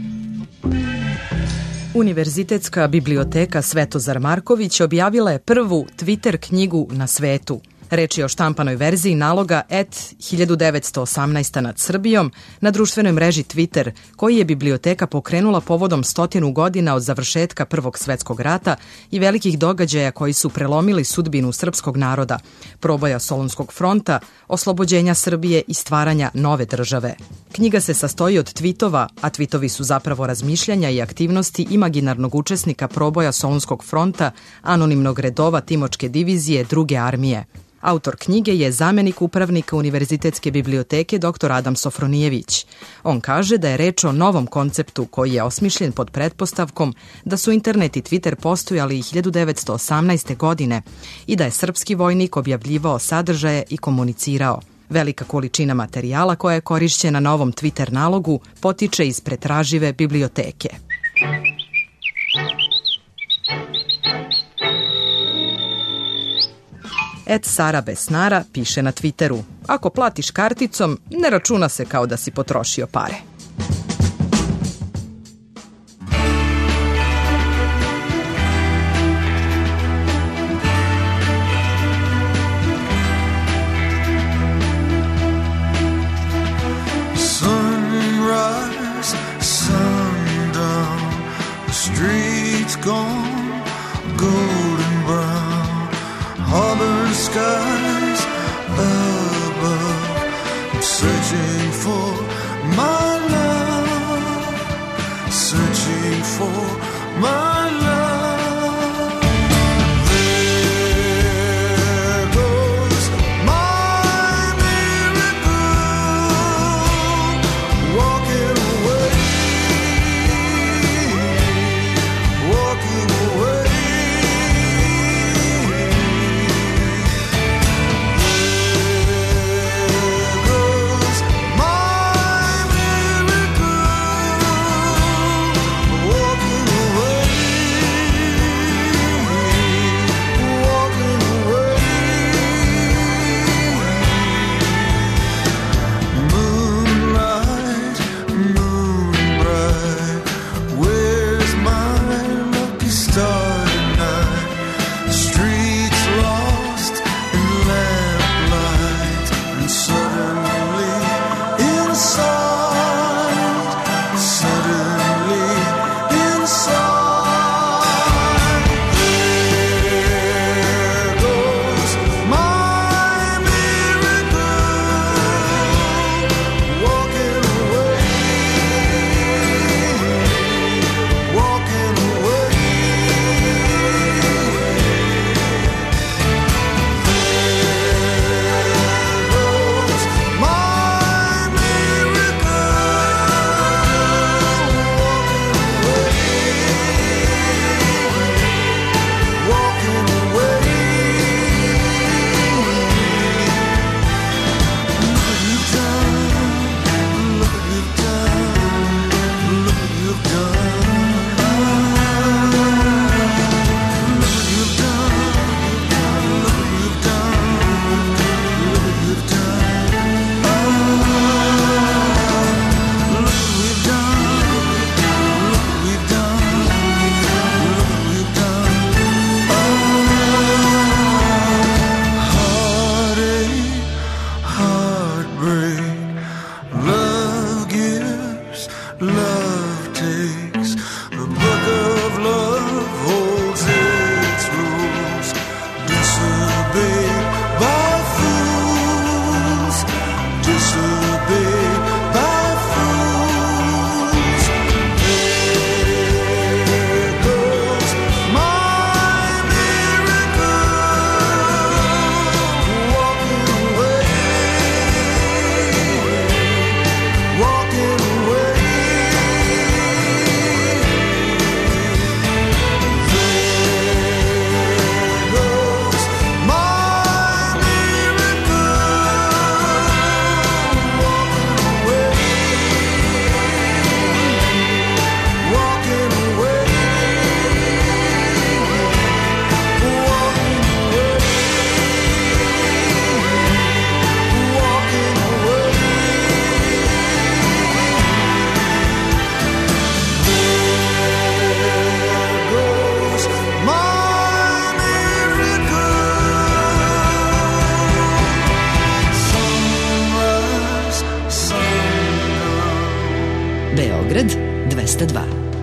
N: Univerzitetska biblioteka Svetozar Marković objavila je prvu Twitter knjigu na svetu. Reč je o štampanoj verziji naloga et hiljadu devetsto osamnaest nad Srbijom na društvenoj mreži Twitter, koji je biblioteka pokrenula povodom stotinu godina od završetka Prvog svetskog rata i velikih događaja koji su prelomili sudbinu srpskog naroda, proboja Solunskog fronta, oslobođenja Srbije i stvaranja nove države. Knjiga se sastoji od tvitova, a tvitovi su zapravo razmišljanja i aktivnosti imaginarnog učesnika proboja Solunskog fronta, anonimnog redova Timočke divizije druge armije. Autor knjige je zamenik upravnika Univerzitetske biblioteke dr Adam Sofronijević. On kaže da je reč o novom konceptu koji je osmišljen pod pretpostavkom da su internet i Twitter postojali i hiljadu devetsto osamnaeste. godine i da je srpski vojnik objavljivao sadržaje i komunicirao. Velika količina materijala koja je korišćena na ovom Twitter nalogu potiče iz pretražive biblioteke. Et Sara Besnara piše na Twitteru: ako platiš karticom, ne računa se kao da si potrošio pare.
S: Sunrise, sundown, the streets gone golden brown, harbor skies above. I'm searching for my love, searching for my love. There goes my miracle, walking away, walking away.
E: Walking away.
B: Beograd dvesta dva.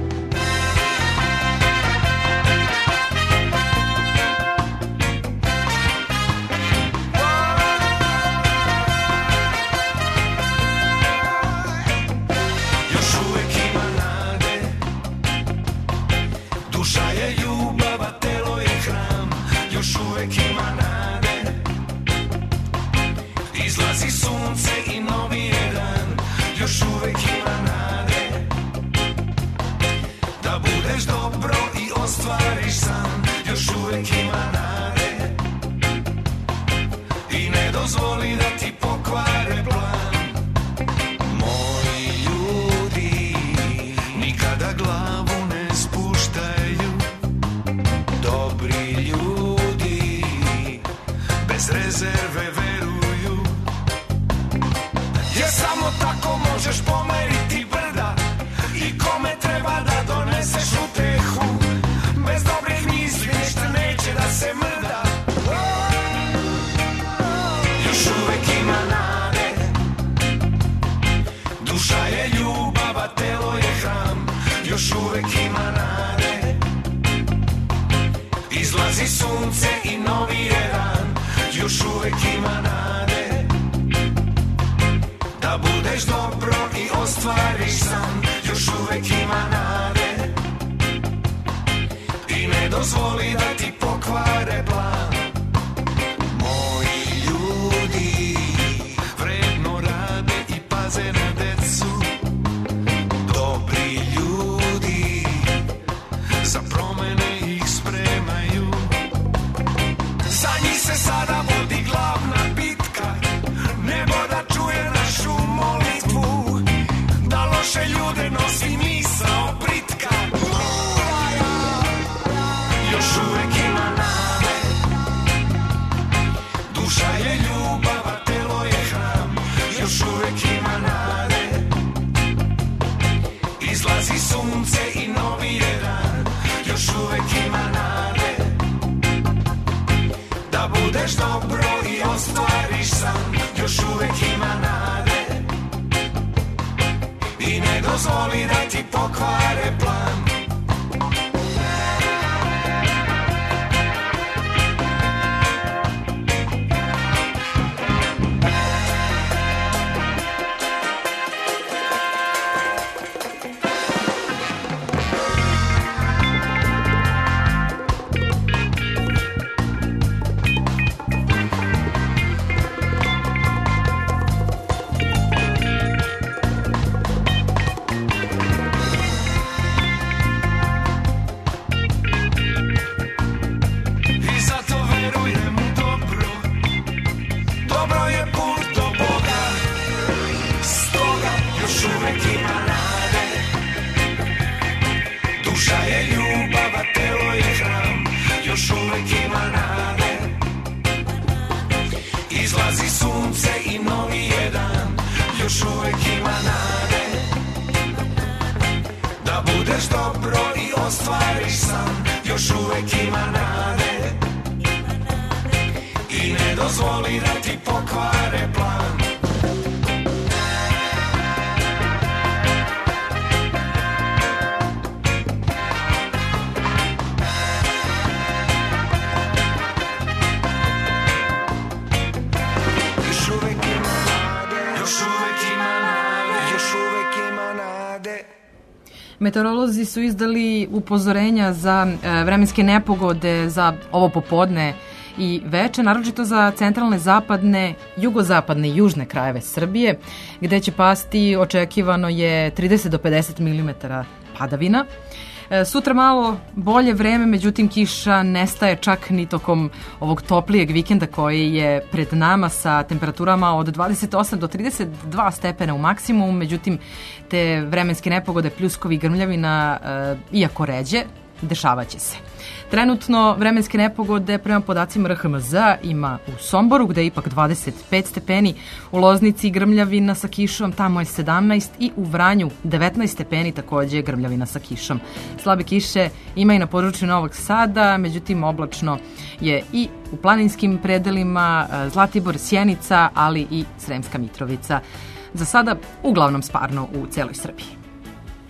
A: Meteorolozi su izdali upozorenja za e, vremenske nepogode za ovo popodne i veče, naročito za centralne, zapadne, jugozapadne i južne krajeve Srbije, gde će pasti, očekivano je trideset do pedeset milimetara padavina. E, sutra malo bolje vreme, međutim kiša nestaje čak ni tokom ovog toplijeg vikenda koji je pred nama sa temperaturama od dvadeset osam do trideset dva stepena u maksimumu, međutim te vremenske nepogode, pljuskovi, grmljavina, e, iako ređe, dešavaće se. Trenutno vremenske nepogode prema podacima R H M Z ima u Somboru gde je ipak dvadeset pet stepeni, u Loznici grmljavina sa kišom, tamo je sedamnaest i u Vranju devetnaest stepeni, takođe grmljavina sa kišom. Slabe kiše ima i na području Novog Sada, međutim oblačno je i u planinskim predelima, Zlatibor, Sjenica, ali i Sremska Mitrovica. Za sada uglavnom sparno u celoj Srbiji.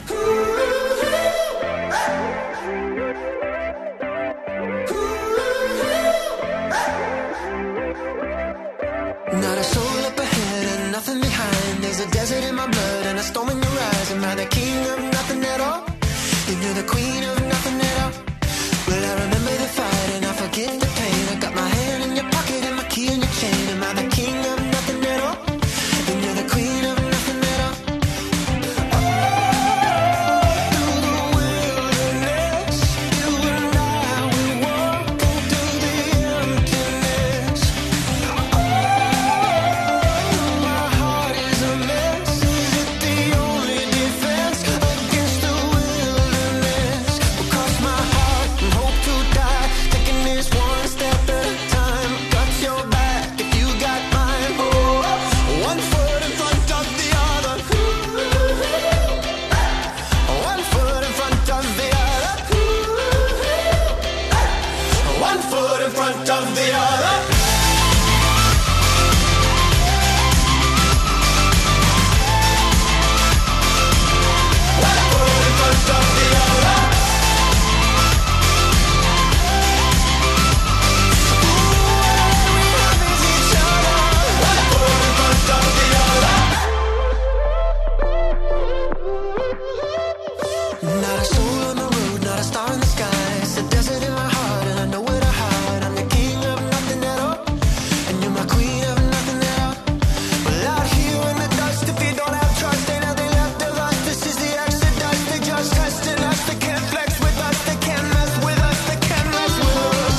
P: Not a soul on the road, not a star in the sky. It's a desert in my heart and I know where to hide. I'm the king of nothing at all, and you're my queen of nothing at all. Well, out here in the dust, if you don't have trust, ain't nothing left of us. This is the exodus. They just testing us. They can't flex with us. They can't mess with us. They can't mess with us.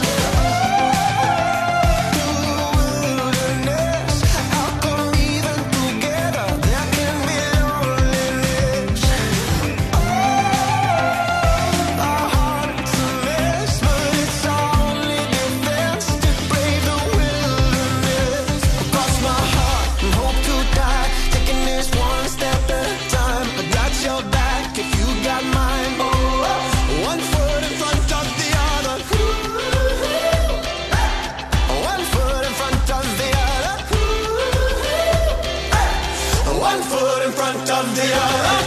P: Wilderness, how come even together there can be loneliness? Our hearts a mess, but it's our only defense to brave the wilderness. Cross my heart and hope to die, taking this one step at a time. I got your back if you got mine. Oh, one foot in front of the other. One foot in front of the other. One foot in front of the other.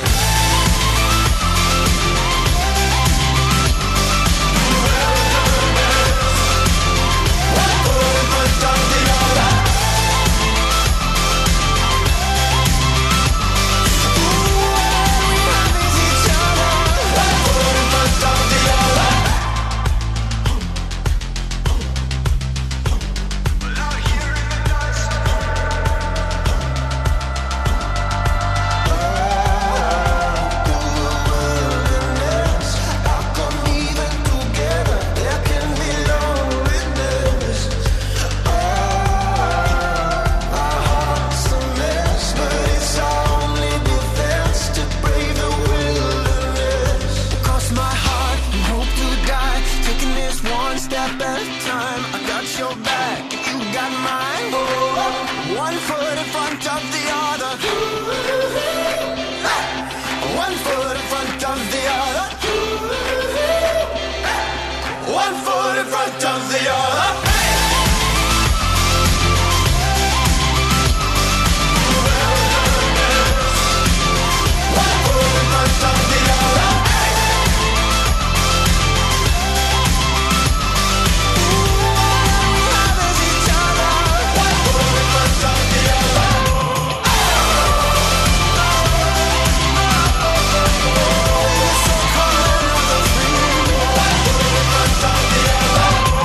E: Yeah.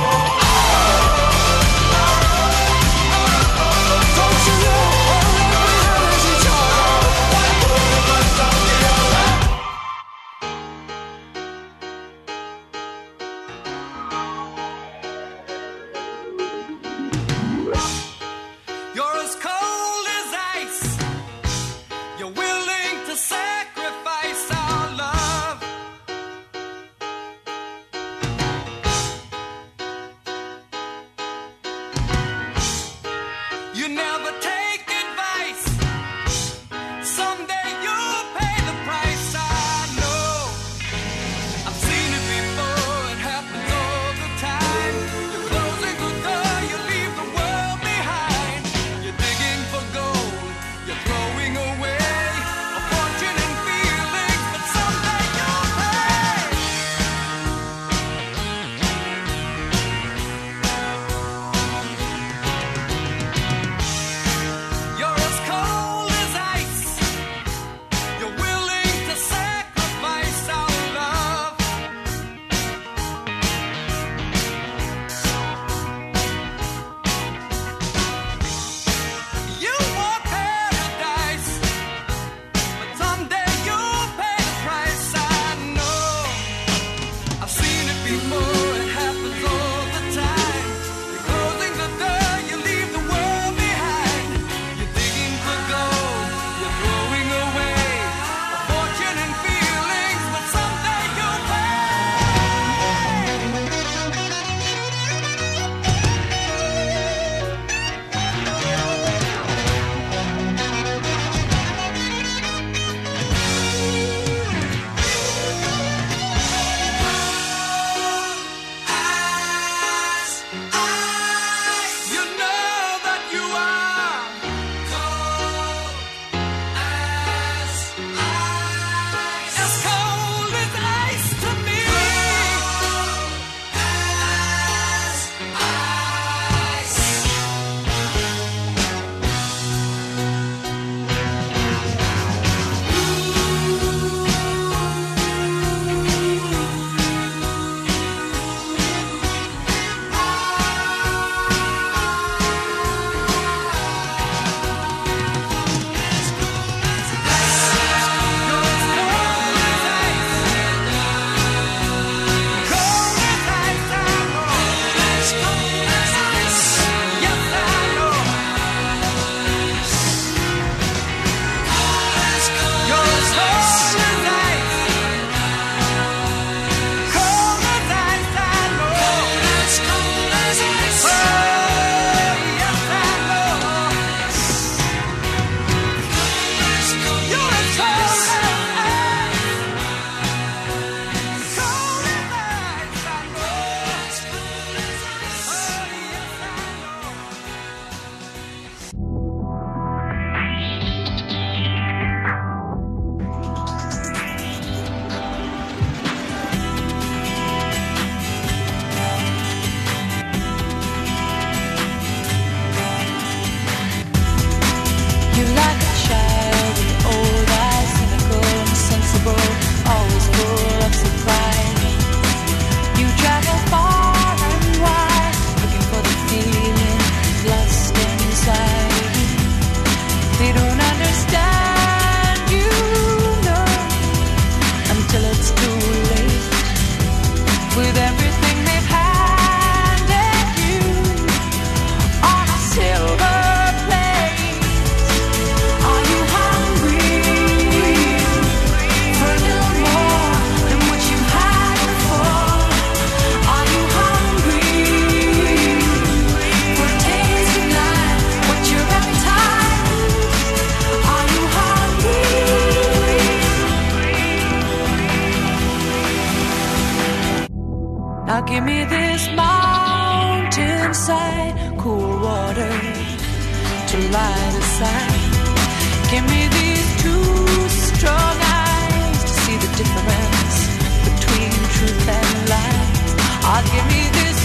I: Uh, give me this mountainside, cool water to light a side. Give me these two strong eyes to see the difference between truth and lies. Ah, give me this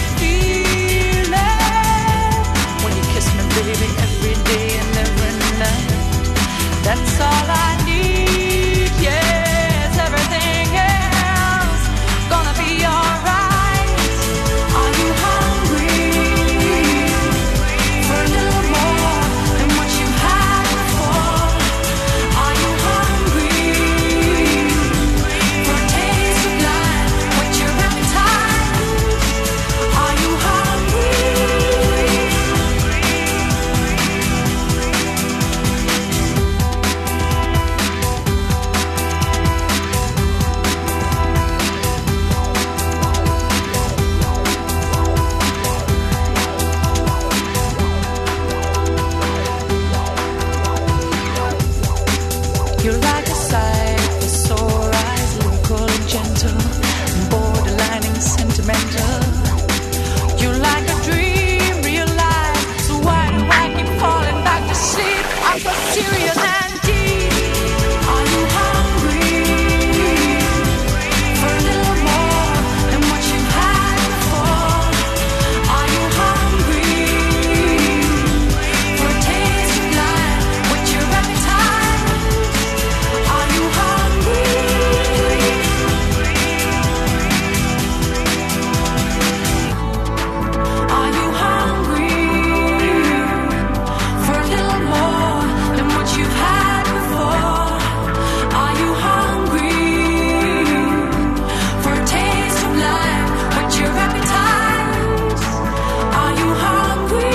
I: feeling when you kiss me, baby, every day and every night. That's all I need, yes, everything else gonna be alright. Are you hungry for a little more than what you had before? Are you hungry for a taste of life? What's your appetite? Are you hungry? You're like a sight for sore eyes, lyrical and gentle, borderline sentimental. You're like a dream realized, so why do I keep falling back to sleep? I'm so serious and deep. Are you hungry for a little more than what you had before? Are you hungry for a taste of life? What's your appetite? Are you hungry? Are you hungry for a little more than what you've had before? Are you hungry for a taste of life? What's your appetite? Are you hungry?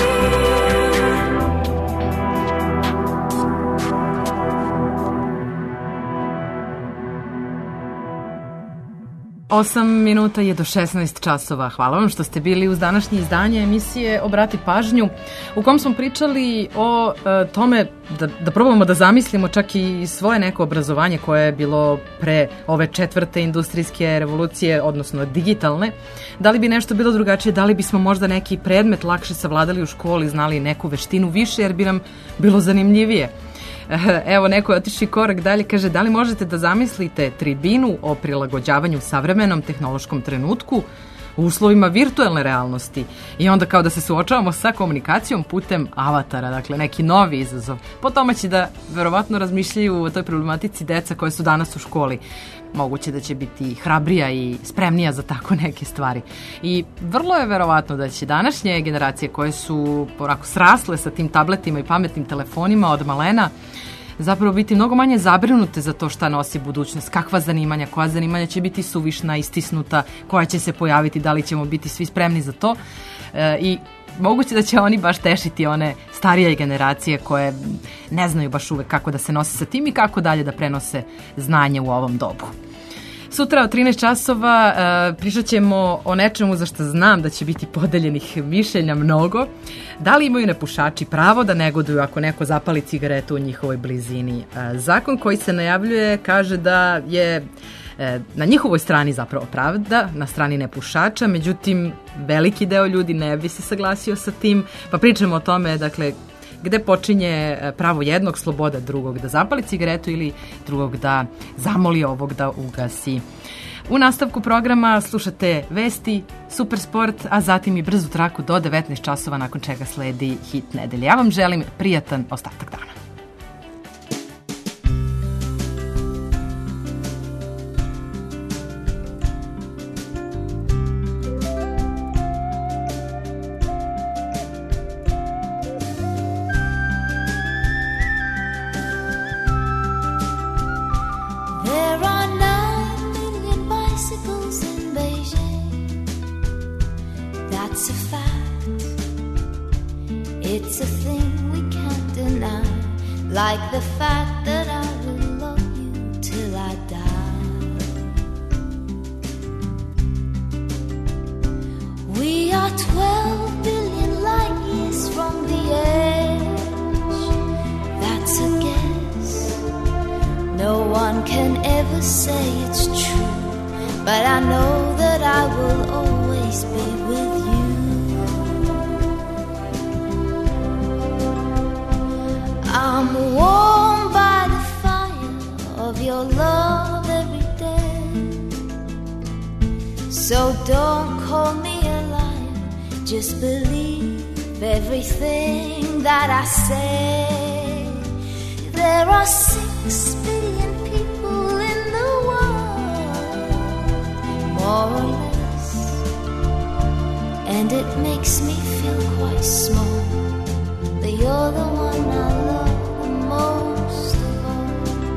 A: osam minuta je do šesnaest časova. Hvala vam što ste bili uz današnje izdanje emisije Obrati pažnju, u kom smo pričali o e, tome da, da probamo da zamislimo čak i svoje neko obrazovanje koje je bilo pre ove četvrte industrijske revolucije, odnosno digitalne. Da li bi nešto bilo drugačije, da li bismo možda neki predmet lakše savladali u školi, znali neku veštinu više, jer bi nam bilo zanimljivije. Evo, neko je otišao korak dalje, kaže, da li možete da zamislite tribinu o prilagođavanju savremenom tehnološkom trenutku u uslovima virtuelne realnosti i onda kao da se suočavamo sa komunikacijom putem avatara, dakle neki novi izazov. Po tome će da verovatno razmišljaju o toj problematici deca koje su danas u školi. Moguće da će biti hrabrija i spremnija za tako neke stvari. I vrlo je verovatno da će današnje generacije koje su onako srasle sa tim tabletima i pametnim telefonima od malena zapravo biti mnogo manje zabrinute za to šta nosi budućnost, kakva zanimanja, koja zanimanja će biti suvišna, istisnuta, koja će se pojaviti, da li ćemo biti svi spremni za to. E, I moguće da će oni baš tešiti one starije generacije koje ne znaju baš uvek kako da se nose sa tim i kako dalje da prenose znanje u ovom dobu. Sutra od trinaest časova uh, pričat ćemo o nečemu za što znam da će biti podeljenih mišljenja mnogo. Da li imaju nepušači pravo da negoduju ako neko zapali cigaretu u njihovoj blizini? Uh, zakon koji se najavljuje kaže da je uh, na njihovoj strani zapravo pravda, na strani nepušača, međutim veliki deo ljudi ne bi se saglasio sa tim, pa pričamo o tome, dakle, gde počinje pravo jednog, sloboda drugog da zapali cigaretu ili drugog da zamoli ovog da ugasi. U nastavku programa slušate vesti, super sport, a zatim i brzu traku do devetnaest časova, nakon čega sledi hit nedelje. Ja vam želim prijatan ostatak dana.
I: There are nine million bicycles in Beijing. That's a fact. It's a thing we can't deny. Like the fact that I will love you till I die. We are twelve billion light years from the edge. That's a guess. No one can ever say it's true, but I know that I will always I'm warmed by the fire of your love every day. So don't call me a liar, just believe everything that I say. There are six billion people in the world, more or less, and it makes me feel quite small, but you're the one I love the most of all.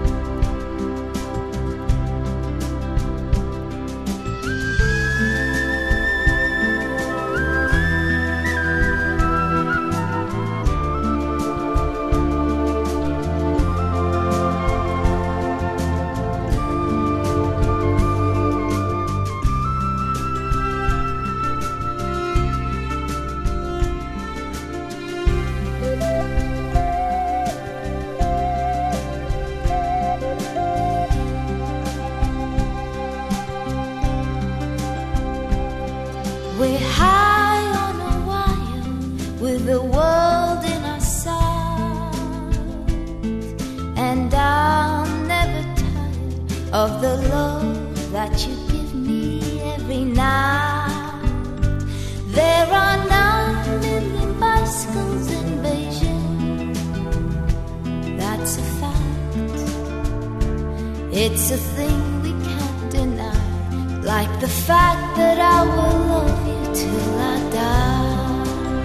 I: We're high on a wire with the world in our sight, and I'm never tired of the love that you give me every night. There are nine million bicycles in Beijing, that's a fact. It's a thing we can't deny, like the fact that I will love you till I die.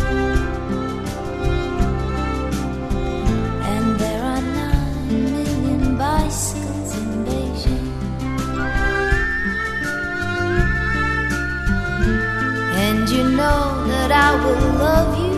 I: And there are nine million bicycles in Beijing, and you know that I will love you